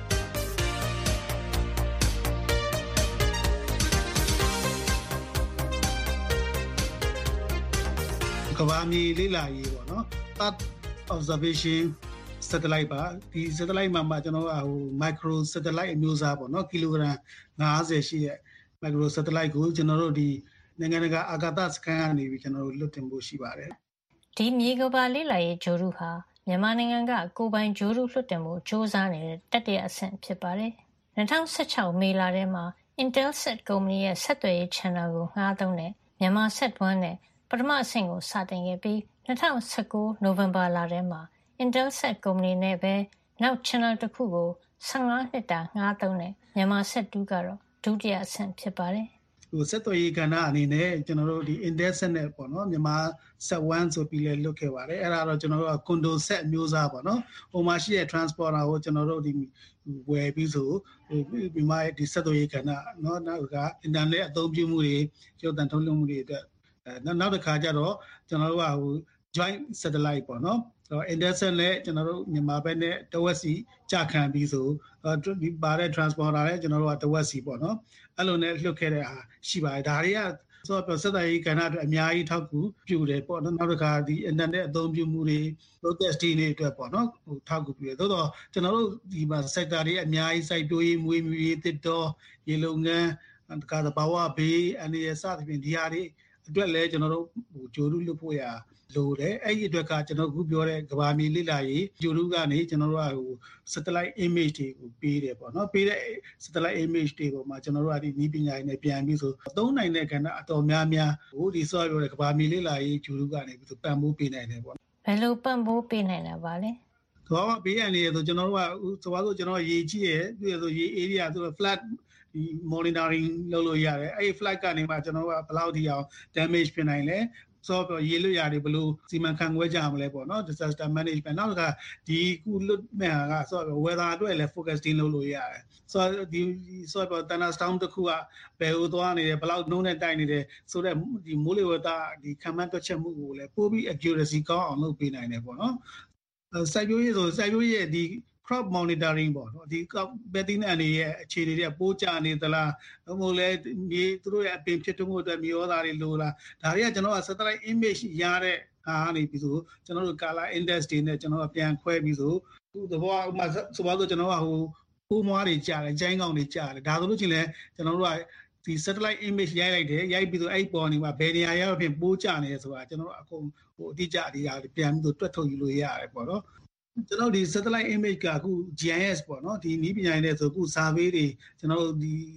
။ကမ္ဘာမြေလေ့လာရေးပေါ့နော် Earth observation satellite ပါဒီ satellite မှာမှကျွန်တော်ကဟို micro satellite အမျိုးအစားပေါ့နော်ကီလိုဂရမ်fiftyရှိရဲ့ micro satellite ကိုကျွန်တော်တို့ဒီနိုင်ငံတကာအာကာသစခန်းကနေပြီးကျွန်တော်တို့လွှတ်တင်ဖို့ရှိပါတယ်
ဒီမြေကမ္ဘာလေ့လာရေးဂျိုရုဟာမြန်မာနိုင်ငံကကိုပိုင်ဂျိုရုလွှတ်တင်ဖို့စ조사နေတဲ့တတိယအဆင့်ဖြစ်ပါတယ်twenty sixteenမေလထဲမှာ Intelsat ကုမ္ပဏီရဲ့ဆက်သွယ်ရေး channel ကိုငှားသုံးတဲ့မြန်မာ Sat one နဲ့ပထမအဆင့်ကိုစတင်ခဲ့ပြီးtwenty nineteenနိုဝင်ဘာလထဲမှာ Intelsat ကုမ္ပဏီနဲ့ပဲနောက် channel တစ်ခုကိုfifteenနှစ်တာငှားသုံးတဲ့မြန်မာ Sat two ကတော့ဒုတိယအဆင့်ဖြစ်ပါတယ်
ဟိုဆက်သွယ်ရေးကဏ္ဍအနေနဲ့ကျွန်တော်တို့ဒီ Intelsat နဲ့ပေါ့နော်မြန်မာ Sat one ဆိုပြီးလဲလွတ်ခဲ့ပါတယ်အဲ့ဒါတော့ကျွန်တော်တို့က Condo Set မျိုးစားပေါ့နော်ဟိုမှာရှိတဲ့ transporter ကိုကျွန်တော်တို့ဒီဝယ်ပြီးဆိုမြန်မာဒီဆက်သွယ်ရေးကဏ္ဍเนาะနောက်က internet အသုံးပြုမှုတွေရုပ်သံထုတ်လွှင့်မှုတွေအတွက်နောက်တစ်ခါကျတော့ကျွန်တော်တို့ကဟို joint satellite ပေါ့နော်Intelsat နဲ့ကျွန်တော်တို့မြန်မာဘက်နဲ့တဝက်စီကြာခံပြီးဆိုဒီပါတဲ့ transporter နဲ့ကျွန်တော်တို့ကတဝက်စီပေါ့နော်အဲ့လိုနဲ့လွှတ်ခဲ့တဲ့ဟာရှိပါတယ်ဒါတွေကဆိုတော့ဆက်သွယ်ရေးကဏ္ဍအတွက်အများကြီးထောက်ကူပြုတယ်ပေါ့နော်နောက်တစ်ခါဒီ internet အသုံးပြုမှုတွေ broadcasting တွေအတွက်ပေါ့နော်ဟိုထောက်ကူပြုတယ်သို့တော့ကျွန်တော်တို့ဒီမှာ sector တွေအများကြီးစိုက်ပျိုးရေးမွေးမြူရေးတစ်တော်ရေလုံငန်းတခါသဘာဝဘေးအနေရစသဖြင့်ဒီဟာတွေအတွက်လည်းကျွန်တော်တို့ဟိုဂျိုရုလွတ်ဖို့ရလို့တယ်အဲ့ဒီအတွက်ကကျွန်တော်ခုပြောတဲ့ကဘာမြေလေ့လာရေးဂျိုရုကနေကျွန်တော်တို့ကဟို satellite image တွေကိုပေးတယ်ပေါ့နော်ပေးတဲ့ satellite image တွေပေါ်မှာကျွန်တော်တို့ကဒီနည်းပညာတွေနဲ့ပြန်ပြီးဆိုသုံးနိုင်တဲ့ကဏ္ဍအတော်များများဟိုဒီဆော့ပြောတဲ့ကဘာမြေလေ့လာရေးဂျိုရုကနေပြီးဆိုပံ့ပိုးပေးနိုင်တယ်ပေါ့
ဘယ်လိုပံ့ပိုးပေးနိုင်တာပါလဲ
ကဘာဘေးရနေဆိုကျွန်တော်တို့ကဆိုပါဆိုကျွန်တော်ရေကြီးရပြီးဆိုရေ area ဆိုတော့ flat ဒီ monitoring လုပ်လို့ရတယ်အဲ့ဒီ flight ကနေမှကျွန်တော်တို့ကဘယ်လောက်ထိအောင် damage ဖြစ်နိုင်လဲဆိုတော့ရေလွတ်ရတယ်ဘယ်လိုစီမံခန့်ခွဲကြမလဲပေါ့နော် disaster management နောက်ကဒီခုလွတ်မဲ့ဟာကဆိုတော့ weather အတွက်လည်း forecasting လုပ်လို့ရတယ်ဆိုတော့ဒီဆိုတော့ thunderstorm တစ်ခုကဘယ်ဟိုသွားနေတယ်ဘယ်လောက်နှုန်းနဲ့တိုက်နေတယ်ဆိုတော့ဒီမိုးလေဝသဒီခံမှန်းတွက်ချက်မှုကိုလည်းပို့ပြီး accuracy ကောင်းအောင်လုပ်ပေးနိုင်တယ်ပေါ့နော်စိုက်ပျိုးရေးဆိုစိုက်ပျိုးရေးဒီcrop monitoring ပေါ့နော်ဒီဘက်တီးနဲ့အနေရဲ့အခြေအနေတွေကပိုးကြနေသလားဘယ်လိုလဲမြေသူတို့ရဲ့အပင်ဖြစ်မှုအတွက်မြေဩဇာတွေလိုလားဒါတွေကကျွန်တော်က satellite image ရတဲ့ဟာနေပြီဆိုကျွန်တော်တို့ color index တွေနဲ့ကျွန်တော်ကပြန်ခွဲပြီးဆိုသဘောဥမာဆိုပါတော့ကျွန်တော်ကဟိုပိုးမွားတွေကြားတယ်ကျိုင်းကောင်တွေကြားတယ်ဒါဆိုလို့ချင်းလဲကျွန်တော်တို့ကဒီ satellite image ရိုက်လိုက်တယ်ရိုက်ပြီးဆိုအဲ့ပေါ်နေမှာဘယ်နေရာရောက်ဖြစ်ပိုးကြနေလဲဆိုတာကျွန်တော်တို့အကုန်ဟိုအတိအကျဒီဟာပြန်ပြီးဆိုတွက်ထုတ်ယူလို့ရတယ်ပေါ့နော်ကျွန်တော်ဒီ satellite image ကအခု G I S ပေါ့နော်ဒီနည်းပညာနဲ့ဆိုအခု survey တွေကျွန်တော်တို့ဒီ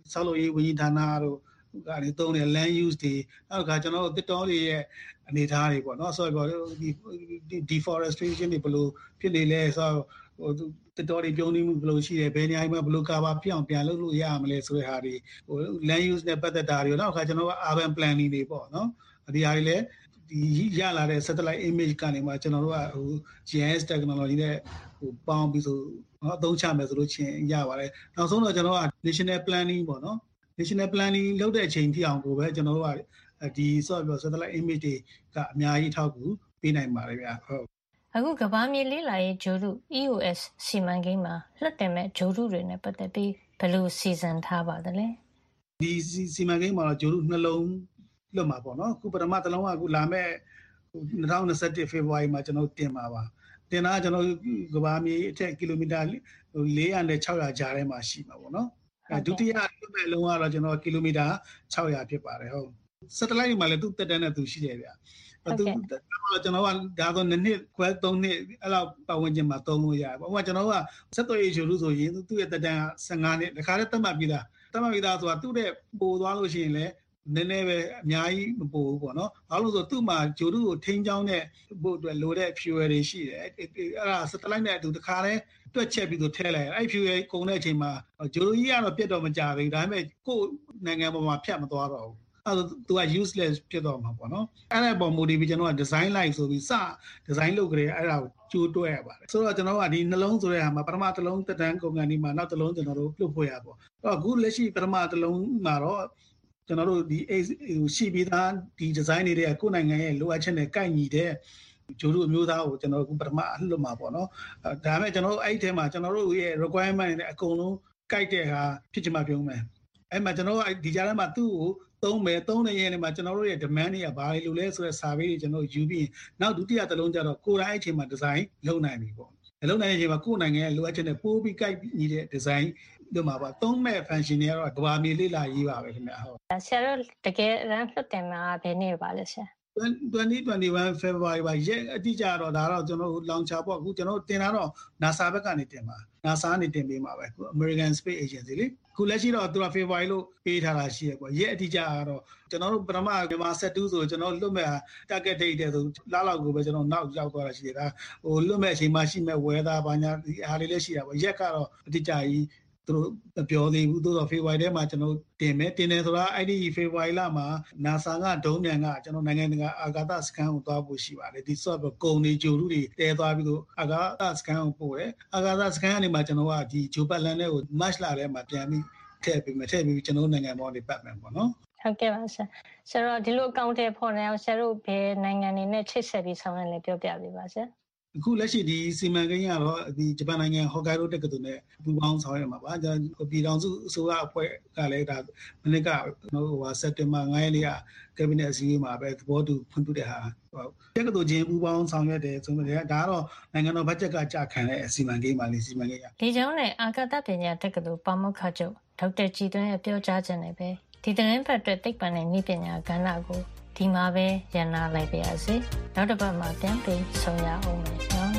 ဆောက်လုပ်ရေးဝန်ကြီးဌာနတို့ကနေတုံးတဲ့ land use တွေနောက်ကကျွန်တော်တို့တစ်တော်တွေရဲ့အနေအထားတွေပေါ့နော်ဆိုတော့ဒီ deforestation တွေဘယ်လိုဖြစ်နေလဲဆိုတော့ဟိုတစ်တော်တွေပြုံးနေမှုဘယ်လိုရှိတယ်ဘယ်နေရာမှာဘယ်လိုကာဘာပြအောင်ပြန်လုပ်လို့ရမလဲဆိုတဲ့ဟာတွေဟို land use နဲ့ပတ်သက်တာတွေနောက်ကကျွန်တော်က urban planning တွေပေါ့နော်ဒီဟာတွေလည်းဒီရလာတဲ့ satellite image ကနေမှကျွန်တော်တို့ကဟို G I S technology နဲ့ဟိုပေါင်းပြီးဆိုနော်အသုံးချမယ်ဆိုလို့ချင်းရပါတယ်နောက်ဆုံးတော့ကျွန်တော်က national planning ပေါ့နော် national planning လုပ်တဲ့အချိန်ထိအောင်ကိုပဲကျွန်တော်တို့ကဒီဆိုတော့ satellite image တွေကအများကြီးထောက်ကူပေးနိုင်ပါတယ်ဗျဟုတ်
အခုကဘာမြေလေးလာရေးဂျိုရု E O S စီမံကိန်းမှာလွှတ်တင်မဲ့ဂျိုရုတွေနဲ့ပတ်သက်ပြီးဘယ်လိုစီစဉ်ထားပါသလဲ
ဒီစီမံကိန်းမှာတော့ဂျိုရုနှလုံးလွတ်မှာပေါ့နော်အခုပထမတစ်လုံးကအခုလာမဲ့၂၀၂၁ ဖေဖော်ဝါရီမှာကျွန်တော်တင်ပါပါတင်တာကျွန်တော်ကဘာမြေအထက်ကီလိုမီတာ၄၀၀နဲ့၆၀၀ကြားထဲမှာရှိမှာပေါ့နော်အဲဒုတိယလွတ်မဲ့လုံးကတော့ကျွန်တော်ကီလိုမီတာ၆၀၀ဖြစ်ပါတယ်ဟုတ် satellite မှာလည်းသူတက်တန်းနဲ့သူရှိတယ်ဗျသူကျွန်တော်ကဒါဆိုနှစ်နှစ်ခွဲသုံးနှစ်အဲ့လောက်ပတ်ဝန်းကျင်မှာသုံးလို့ရတယ်ပေါ့ဥပမာကျွန်တော်ကဆက်သွယ်ရေးဂျိုရုဆိုရင်သူ့ရဲ့တက်တန်းက၁၅နှစ်တခါတည်းသတ်မှတ်ပြီးသားသတ်မှတ်ပြီးသားဆိုတာသူ့တဲ့ပိုသွားလို့ရှိရင်လည်းနည်းနည်းပဲအများကြီးမပိုဘူးပေါ့နော်ဘာလို့ဆိုသူ့မှာဂျိုရုကိုထိန်းချောင်းတဲ့ဖို့အတွက်လိုတဲ့ fuel တွေရှိတယ်အဲ့ဒါ satellite နဲ့အတူတခါတည်းတွက်ချက်ပြီးသူထည့်လိုက်အဲ့ fuel ကုန်တဲ့အချိန်မှာဂျိုရုကြီးကတော့ပြတ်တော့မကြဘူးဒါပေမဲ့ကိုယ့်နိုင်ငံပေါ်မှာဖြတ်မသွားတော့ဘူးအဲ့ဒါသူက useless ဖြစ်တော့မှာပေါ့နော်အဲ့ဒါပေါ် motive ကျွန်တော်က design လိုက်ဆိုပြီးစ design လုပ်ကြတယ်အဲ့ဒါကိုကျိုးတွဲရပါတယ်ဆိုတော့ကျွန်တော်ကဒီနှလုံးဆိုတဲ့ဟာမှာပထမတစ်လုံးတက်တန်းကုန်ကန်ဒီမှာနောက်တစ်လုံးကျွန်တော်တို့လွတ်ဖို့ရပေါ့အဲ့တော့အခုလက်ရှိပထမတစ်လုံးမှာတော့ကျွန်တော်တို့ဒီရှိပြီးသားဒီ design တွေကကိုယ့်နိုင်ငံရဲ့လိုအပ်ချက်နဲ့ကိုက်ညီတဲ့ဂျိုရုအမျိုးသားကိုကျွန်တော်တို့ပထမအလွတ်မှာပေါ့နော်ဒါပေမဲ့ကျွန်တော်တို့အဲ့ဒီထဲမှာကျွန်တော်တို့ရဲ့ requirement တွေအကုန်လုံးကိုက်တဲ့ဟာဖြစ်ချင်မှပြုံးမယ်အဲ့မှာကျွန်တော်တို့ဒီကြားထဲမှာသူ့ကိုသုံးမယ်သုံးတဲ့ရဲ့နေမှာကျွန်တော်တို့ရဲ့ demand တွေကဘာတွေလိုလဲဆိုတဲ့ survey တွေကျွန်တော်ယူပြီးနောက်ဒုတိယတစ်လုံးကျတော့ကိုယ်တိုင်အချိန်မှာ design လုပ်နိုင်ပြီပေါ့လုပ်နိုင်တဲ့အချိန်မှာကိုယ့်နိုင်ငံရဲ့လိုအပ်ချက်နဲ့ပို့ပြီးကိုက်ညီတဲ့ design တို့မှာပါသုံးမဲ့ function တွေကတော့ကဘာမြေလေးလာရေးပါပဲခင်ဗျာဟုတ်
ဆရာတို့တကယ်ရန်လွှတ်တင်မှာဘယ်နေ့ပါလဲဆရာ
twenty twenty-one February ပါရက်အတိအကျတော့ဒါတော့ကျွန်တော်တို့ launcher ပေါ့အခုကျွန်တော်တင်တာတော့ NASA ဘက်ကနေတင်ပါ NASA ကနေတင်ပေးမှာပဲအခု American Space Agency လေခုလက်ရှိတော့သူက February လို့ပေးထားတာရှိရပေါ့ရက်အတိအကျကတော့ကျွန်တော်တို့ပထမမြန်မာဆက်တူးဆိုကျွန်တော်လွတ်မဲ့ target date တဲ့ဆိုလာလောက်ကိုပဲကျွန်တော်နောက်ရောက်သွားတာရှိတယ်ဒါဟိုလွတ်မဲ့အချိန်မှရှိမဲ့ weather ဘာညာဒီအားလေးလည်းရှိတာပေါ့ရက်ကတော့အတိအကျကြီးသူတို့မပြောသေးဘူးသို့တော့ February ထဲမှာကျွန်တော်တင်မယ်တင်တယ်ဆိုတာအဲ့ဒီ February လမှာ NASA ကဒုံးမြန်ကကျွန်တော်နိုင်ငံတကာအာကာသစခန်းကိုသွားဖို့ရှိပါတယ်ဒီ software ကုန်တွေဂျိုရုတွေတဲသွားပြီးတော့အာကာသစခန်းကိုပို့တယ်အာကာသစခန်းကနေမှကျွန်တော်ကဒီဂျိုပတ်လန်နဲ့ကို March လထဲမှာပြန်ပြီးထည့်ပြီးမယ်ထည့်ပြီးကျွန်တော်နိုင်ငံပေါ်နေပတ်မယ်ပေါ့နော်
ဟုတ်ကဲ့ပါဆရာဆရာတို့ဒီလိုအကောင့်ထဲပေါ်နေအောင်ဆရာတို့ဘယ်နိုင်ငံတွေနဲ့ချိတ်ဆက်ပြီးဆောင်ရွက်လဲပြောပြပေးပါဆရာ
အခုလက်ရှိဒီစီမံကိန်းကတော့ဒီဂျပန်နိုင်ငံဟော်ကိုင်ဒိုတက္ကသိုလ်နဲ့ပူးပေါင်းဆောင်ရွက်မှာပါကျွန်တော်ပြည်ထောင်စုအစိုးရအဖွဲ့ကလည်းဒါမနစ်ကကျွန်တော်ဟိုစက်တင်ဘာ၅ရက်နေ့က cabinet အစည်းအဝေးမှာပဲသဘောတူဖွင့်ပြတဲ့ဟာဟုတ်တက္ကသိုလ်ချင်းပူးပေါင်းဆောင်ရွက်တယ်ဆိုတော့ဒါကတော့နိုင်ငံတော်ဘတ်ဂျက်ကကြာခံတဲ့အစီအမံကိန်းပါလေစီမံကိန်းရ
ဒီကြောင့်နဲ့အာကာသပညာတက္ကသိုလ်ပါမောက္ခချုပ်ဒေါက်တာကြည်သွင်းရဲ့ပြောကြားချက်နဲ့ပဲဒီသတင်းဖတ်အတွက်သိပ္ပံနဲ့နည်းပညာကဏ္ဍကိုဒီမှာပဲရန်နာလိုက်ပါရစေနောက်တစ်ပတ်မှာပြန်ပြီးဆုံရအောင်မယ်နော်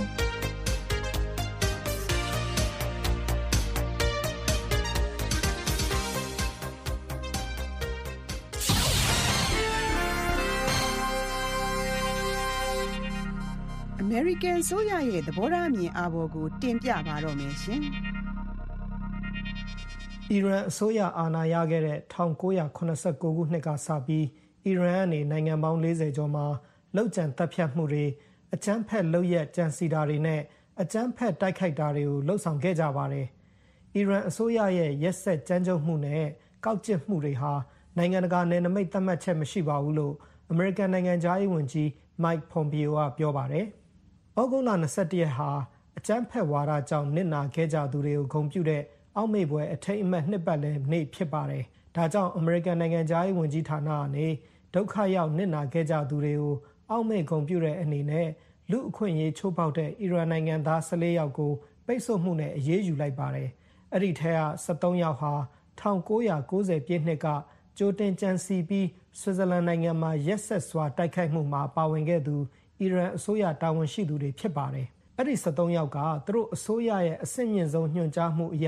အမေရိကန်ဆိုရရဲ့သဘောထားအမြင်အာဘော်ကိုတင်ပြပါတော့မယ်ရှင်
။အီရန်အစိုးရအာဏာရခဲ့တဲ့၁၉၇၉ခုနှစ်ကစပြီးအီရန်ကနေနိုင်ငံပေါင်း၄၀ကျော်မှာလောက်ကျန်တပ်ဖြတ်မှုတွေအကြမ်းဖက်လုပ်ရက်ကြံစီတာတွေနဲ့အကြမ်းဖက်တိုက်ခိုက်တာတွေကိုလှုံ့ဆော်ခဲ့ကြပါတယ်။အီရန်အစိုးရရဲ့ရက်စက်ကြမ်းကြုတ်မှုနဲ့ကောက်ကျစ်မှုတွေဟာနိုင်ငံတကာနယ်နိမိတ်သတ်မှတ်ချက်မရှိပါဘူးလို့အမေရိကန်နိုင်ငံသားရေးဝန်ကြီး Mike Pompeo ကပြောပါတယ်။ဩဂုတ်လ၂၁ရက်ဟာအကြမ်းဖက်ဝါဒကြောင့်နစ်နာခဲ့ကြသူတွေကိုဂုဏ်ပြုတဲ့အောက်မေ့ပွဲအထိမ်းအမှတ်နှစ်ပတ်လည်နေ့ဖြစ်ပါတယ်။ဒါကြောင့်အမေရိကန်နိုင်ငံသားရေးဝန်ကြီးဌာနကနေဒုက္ခရောက်နစ်နာခဲ့ကြသူတွေကိုအောက်မေ့ဂုဏ်ပြုတဲ့အနေနဲ့လူအခွင့်အရေးချိုးဖောက်တဲ့အီရန်နိုင်ငံသား၁၄ယောက်ကိုပိတ်ဆို့မှုနဲ့အရေးယူလိုက်ပါတယ်။အဲ့ဒီထဲက၁၃ယောက်ဟာ၁၉၉၀ပြည့်နှစ်ကကြိုတင်ကြံစီပြီးဆွစ်ဇာလန်နိုင်ငံမှာရက်စက်စွာတိုက်ခိုက်မှုမှာပါဝင်ခဲ့သူအီရန်အစိုးရတာဝန်ရှိသူတွေဖြစ်ပါတယ်။အဲ့ဒီ၁၃ယောက်ကသူတို့အစိုးရရဲ့အဆင့်မြင့်ဆုံးညွှန်ကြားမှုအရ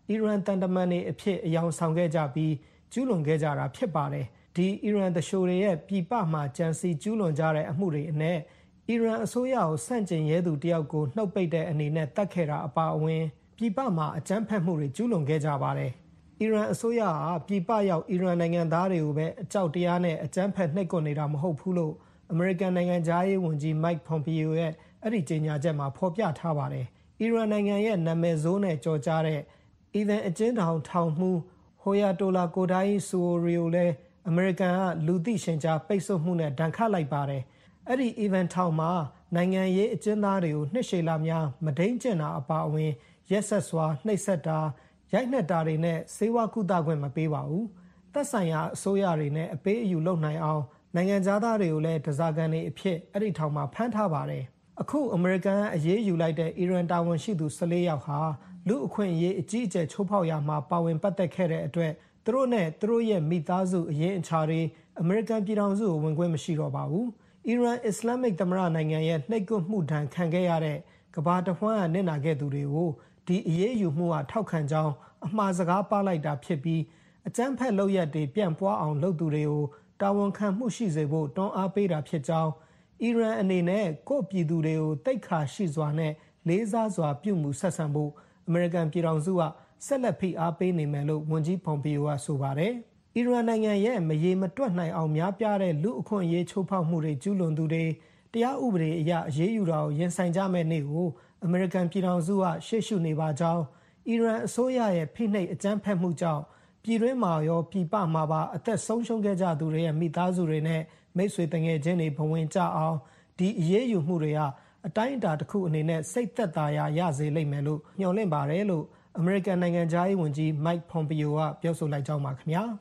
အီရန်တန်တမန်တွေအဖြစ်အယောင်ဆောင်ခဲ့ကြပြီးကျူးလွန်ခဲ့ကြတာဖြစ်ပါတယ်ဒီအီရန်တရှိုတွေရဲ့ပြည်ပမှာကြံစီကျူးလွန်ကြတဲ့အမှုတွေအနက်အီရန်အစိုးရကိုဆန့်ကျင်ရဲသူတယောက်ကိုနှုတ်ပိတ်တဲ့အနေနဲ့တတ်ခဲ့တာအပါအဝင်ပြည်ပမှာအကြမ်းဖက်မှုတွေကျူးလွန်ခဲ့ကြပါတယ်အီရန်အစိုးရဟာပြည်ပရောက်အီရန်နိုင်ငံသားတွေကိုပဲအကြောက်တရားနဲ့အကြမ်းဖက်နှိပ်ကွပ်နေတာမဟုတ်ဘူးလို့အမေရိကန်နိုင်ငံသားရေးဝန်ကြီး Mike Pompeo ရဲ့အဲ့ဒီကြေညာချက်မှာဖော်ပြထားပါတယ်အီရန်နိုင်ငံရဲ့နာမည်ဆိုးနဲ့ကြော်ကြားတဲ့အီသန်အကျဉ်းထောင်ထောင်မှုဟိုယာတိုလာကိုဒိုင်းဆူရီယိုလည်းအမေရိကန်ကလူသိရှင်ကြားပိတ်ဆို့မှုနဲ့ဒဏ်ခတ်လိုက်ပါတယ်အဲ့ဒီ event ထောင်မှာနိုင်ငံရေးအကျဉ်းသားတွေကိုနှစ်ရှည်လများမဒိန်းကျင့်တာအပါအဝင်ရက်ဆက်စွာနှိပ်စက်တာရိုက်နှက်တာတွေနဲ့စေဝါကုသခွင့်မပေးပါဘူးသက်ဆိုင်ရာအစိုးရတွေနဲ့အပေးအယူလုပ်နိုင်အောင်နိုင်ငံသားတွေကိုလည်းတစားကန်တွေအဖြစ်အဲ့ဒီထောင်မှာဖမ်းထားပါတယ်အခုအမေရိကန်အရေးယူလိုက်တဲ့အီရန်တာဝန်ရှိသူ၁၄ယောက်ဟာလူအခွင့်အရေးအကြီးအကျယ်ချိုးဖောက်ရာမှာပါဝင်ပတ်သက်ခဲ့တဲ့အတွက်သူတို့နဲ့သူတို့ရဲ့မိသားစုအရင်အခြားတွေအမေရိကန်ပြည်ထောင်စုကိုဝင်ခွင့်မရှိတော့ပါဘူးအီရန်အစ္စလာမစ်သမ္မတနိုင်ငံရဲ့နှိပ်ကွပ်မှုဒဏ်ခံခဲ့ရတဲ့ကမ္ဘာတစ်ဝှမ်းကနစ်နာခဲ့သူတွေကိုဒီအရေးယူမှုကထောက်ခံကြောင်းအမှားစကားပါလိုက်တာဖြစ်ပြီးအကြမ်းဖက်လုပ်ရက်တွေပြန့်ပွားအောင်လုပ်သူတွေကိုတာဝန်ခံမှုရှိစေဖို့တွန်းအားပေးတာဖြစ်ကြောင်းအီရန်အနေနဲ့ကိုယ့်ပြည်သူတွေကိုတိတ်ခါရှိစွာနဲ့လေးစားစွာပြုမှုဆက်ဆံဖို့အမေရိကန်ပြည်ထောင်စုကဆက်လက်ဖိအားပေးနေမယ်လို့ဝန်ကြီးပွန်ပီယိုကဆိုပါတယ်။အီရန်နိုင်ငံရဲ့မရေမတွက်နိုင်အောင်များပြားတဲ့လူအခွင့်အရေးချိုးဖောက်မှုတွေကျူးလွန်သူတွေတရားဥပဒေအရအရေးယူတာကိုရင်ဆိုင်ကြမဲ့နေ့ကိုအမေရိကန်ပြည်ထောင်စုကရှေ့ရှုနေပါကြောင်းအီရန်အစိုးရရဲ့ဖိနှိပ်အကြမ်းဖက်မှုကြောင့်ပြည်တွင်းမှာရောပြည်ပမှာပါအသက်ဆုံးရှုံးခဲ့ကြသူတွေရဲ့မိသားစုတွေနဲ့မိတ်ဆွေတငယ်ချင်းတွေဘဝင်ကြအောင်ဒီအရေးယူမှုတွေကအတိုင်းအတာတစ်ခုအနေနဲ့စိတ်သက်သာရာရစေလိမ့်မယ်လို့ညွှန်လင့်ပါတယ်လို့အမေရိကန်နိုင်ငံသားရေးဝန်ကြီး Mike Pompeo ကပြောဆိုလိုက်ကြောင်းပါခင်ဗျာ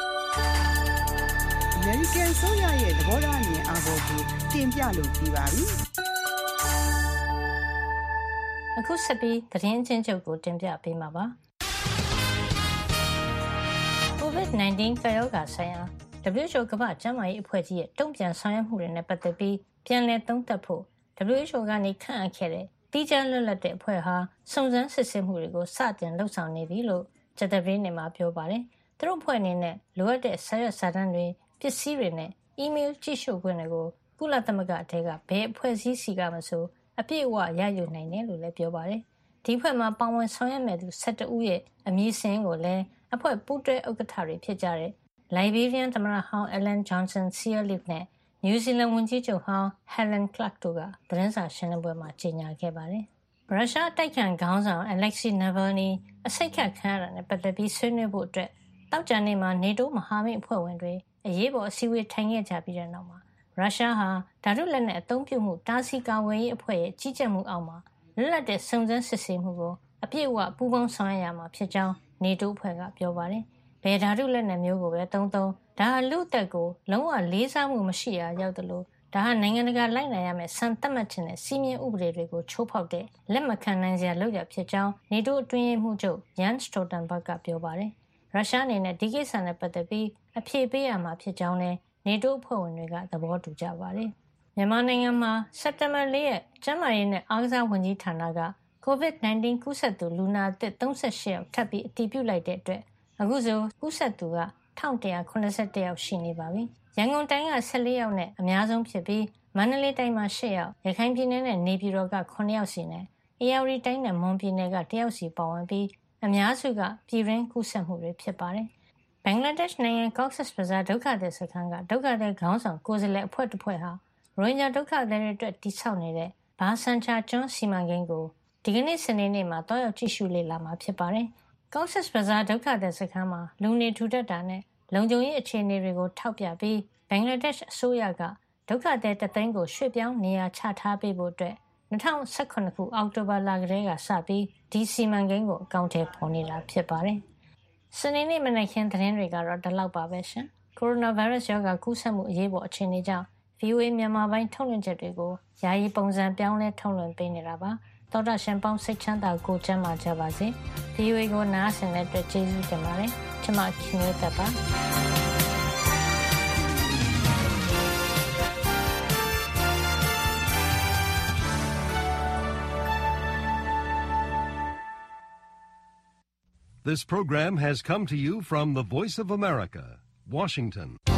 အမေရိကန်ဆိုရရဲ့သဘောထားအမြင်အာဘော်ကိုတင်ပြလို့ပြီးပါပြီ
အခုဆက်ပြီးသတင်းချင်းချုပ်ကိုတင်ပြပေးမှာပါ ကိုဗစ်-၁၉ ကပ်ရောဂါဆိုင်ရာ ဒဘလျူအို ကမ္ဘာ့ကျန်းမာရေးအဖွဲ့ကြီးရဲ့တုံ့ပြန်ဆောင်ရွက်မှုတွေနဲ့ပတ်သက်ပြီးပြန်လည်သုံးသပ်ဖို့ ဒဘလျူအိုကနေခန့်အပ်ခဲ့တဲ့တိကျလွတ်လပ်တဲ့အဖွဲ့ဟာစုံစမ်းစစ်ဆေးမှုတွေကိုစတင်လှုပ်ဆောင်နေပြီလို့ဂျတဗရီးနေမှာပြောပါတယ်။သူတို့အဖွဲ့အနေနဲ့လိုအပ်တဲ့စာရွက်စာတမ်းတွေပစ္စည်းတွေနဲ့အီးမေးလ်ကြည့်ရှုခွင့်တွေကိုကုလသမဂ္ဂအထက်ကဘယ်အဖွဲ့အစည်းစီကမဆိုအပြည့်အဝရယူနိုင်တယ်လို့လည်းပြောပါတယ်။ဒီအဖွဲ့မှာပါဝင်ဆောင်ရွက်မဲ့သူ၁၁ဦးရဲ့အမည်စာရင်းကိုလည်းအဖွဲ့ပူးတွဲဥက္ကဋ္ဌတွေဖြစ်ကြတဲ့ Liberian သမ္မတဟောင်း Ellen Johnson Sirleaf နဲ့ New Zealand ဝန်ကြီးချုပ်ဟောင်း Helen Clark တို့ကသတင်းစာရှင်းလင်းပွဲမှာကြေညာခဲ့ပါတယ်။ရုရှားတိုက်ခိုက်ခေါင်းဆောင် Alexei Navalny အဆိပ်ခတ်ခံရတာနဲ့ပတ်သက်ပြီးဆွေးနွေးဖို့အတွက်တောက်ကြနေ့မှာ NATO မဟာမိတ်အဖွဲ့ဝင်တွေအရေးပေါ်အစည်းအဝေးထိုင်ခဲ့ကြပြီးတဲ့နောက်မှာရုရှားဟာဓာတုလက်နက်အသုံးပြုမှုတားဆီးကာကွယ်ရေးအဖွဲ့ရဲ့ကြီးကြပ်မှုအောက်မှာလွတ်လပ်တဲ့စုံစမ်းစစ်ဆေးမှုကိုအပြည့်အဝပူးပေါင်းဆောင်ရွက်ရမှာဖြစ်ကြောင်း NATO အဖွဲ့ကပြောပါတယ်။ဘယ်ဓာတုလက်နက်မျိုးကိုပဲသုံးသုံးဒါဟာလူ့အသက်ကိုလုံးဝလေးစားမှုမရှိရာရောက်တယ်လို့ဒါဟာနိုင်ငံတကာလိုက်နိုင်ရမယ့်စံသတ်မှတ်ချက်နဲ့စီမင်းဥပဒေတွေကိုချိုးဖောက်တဲ့လက်မခံနိုင်စရာလုပ်ရဖြစ်ကြောင်း NATO အတွင်းရေးမှူးချုပ် Jens Stoltenberg ကပြောပါတယ်။ရုရှားအနေနဲ့ဒီကိစ္စနဲ့ပတ်သက်ပြီးအဖြေပေးရမှာဖြစ်ကြောင်းလည်း NATO အဖွဲ့ဝင်တွေကသဘောတူကြပါတယ်။မြန်မာနိုင်ငံမှာစက်တင်ဘာ၄ရက်ကျန်းမာရေးနဲ့အားကစားဝန်ကြီးဌာနက ကိုဗစ်-၁၉ ကူးစက်သူလူနာအသစ်၃၈ယောက်ထပ်ပြီးအတည်ပြုလိုက်တဲ့အတွက်အခုဆိုကူးစက်သူက၁၁၇၁ယောက်ရှိနေပါပြီ။ရန်ကုန်တိုင်းက၁၄ယောက်နဲ့အများဆုံးဖြစ်ပြီးမန္တလေးတိုင်းမှာ၈ယောက်ရခိုင်ပြည်နယ်နဲ့နေပြည်တော်က၉ယောက်စီနဲ့ဧရာဝတီတိုင်းနဲ့မွန်ပြည်နယ်က၁ယောက်စီပါဝင်ပြီးအများစုကပြည်တွင်းကူးစက်မှုတွေဖြစ်ပါတယ်။ဘင်္ဂလားဒေ့ရှ်နိုင်ငံ Cox's Bazar ဒုက္ခသည်စခန်းကဒုက္ခသည်ခေါင်းဆောင်ကိုယ်စားလှယ်အဖွဲ့တစ်ဖွဲ့ဟာရိုဟင်ဂျာဒုက္ခသည်တွေအတွက်တည်ဆောက်နေတဲ့ဘာဆန်ချာကျွန်းစီမံကိန်းကိုဒီကနေ့စနေနေ့မှာတောက်ရောက်ကြည့်ရှုလေ့လာမှာဖြစ်ပါတယ်။ Cox's Bazar ဒုက္ခသည်စခန်းမှာလူနေထူထပ်တာနဲ့လုံခြုံရေးအခြေအနေတွေကိုထောက်ပြပြီးဘင်္ဂလားဒေ့ရှ်အစိုးရကဒုက္ခသည်တသိန်းကိုရွှေ့ပြောင်းနေရာချထားပေးဖို့အတွက်၂၀၁၇ခုအောက်တိုဘာလကတည်းကစပြီးဒီစီမံကိန်းကိုအကောင့်ထဲပေါ်နေတာဖြစ်ပါတယ်။စနေနေ့မနက်ခင်းသတင်းတွေကတော့ဒီလောက်ပါပဲရှင်။ကိုရိုနာဗိုင်းရပ်စ်ရောဂါကူးစက်မှုအရေးပေါ်အခြေအနေကြောင့် ဗီအိုအေ မြန်မာပိုင်းထုတ်လွှင့်ချက်တွေကိုယာယီပုံစံပြောင်းလဲထုတ်လွှင့်ပေးနေတာပါ။သောတာရှင်ပေါင်းစိတ်ချမ်းသာကိုကျန်းမာကြပါစေ။ ဗီအိုအေကိုနားဆင်တဲ့အတွက်ကျေးဇူးတင်ပါတယ်။ကျွန်မခင်မျိုးသက်ပါ
This program has come to you from the Voice of America, Washington.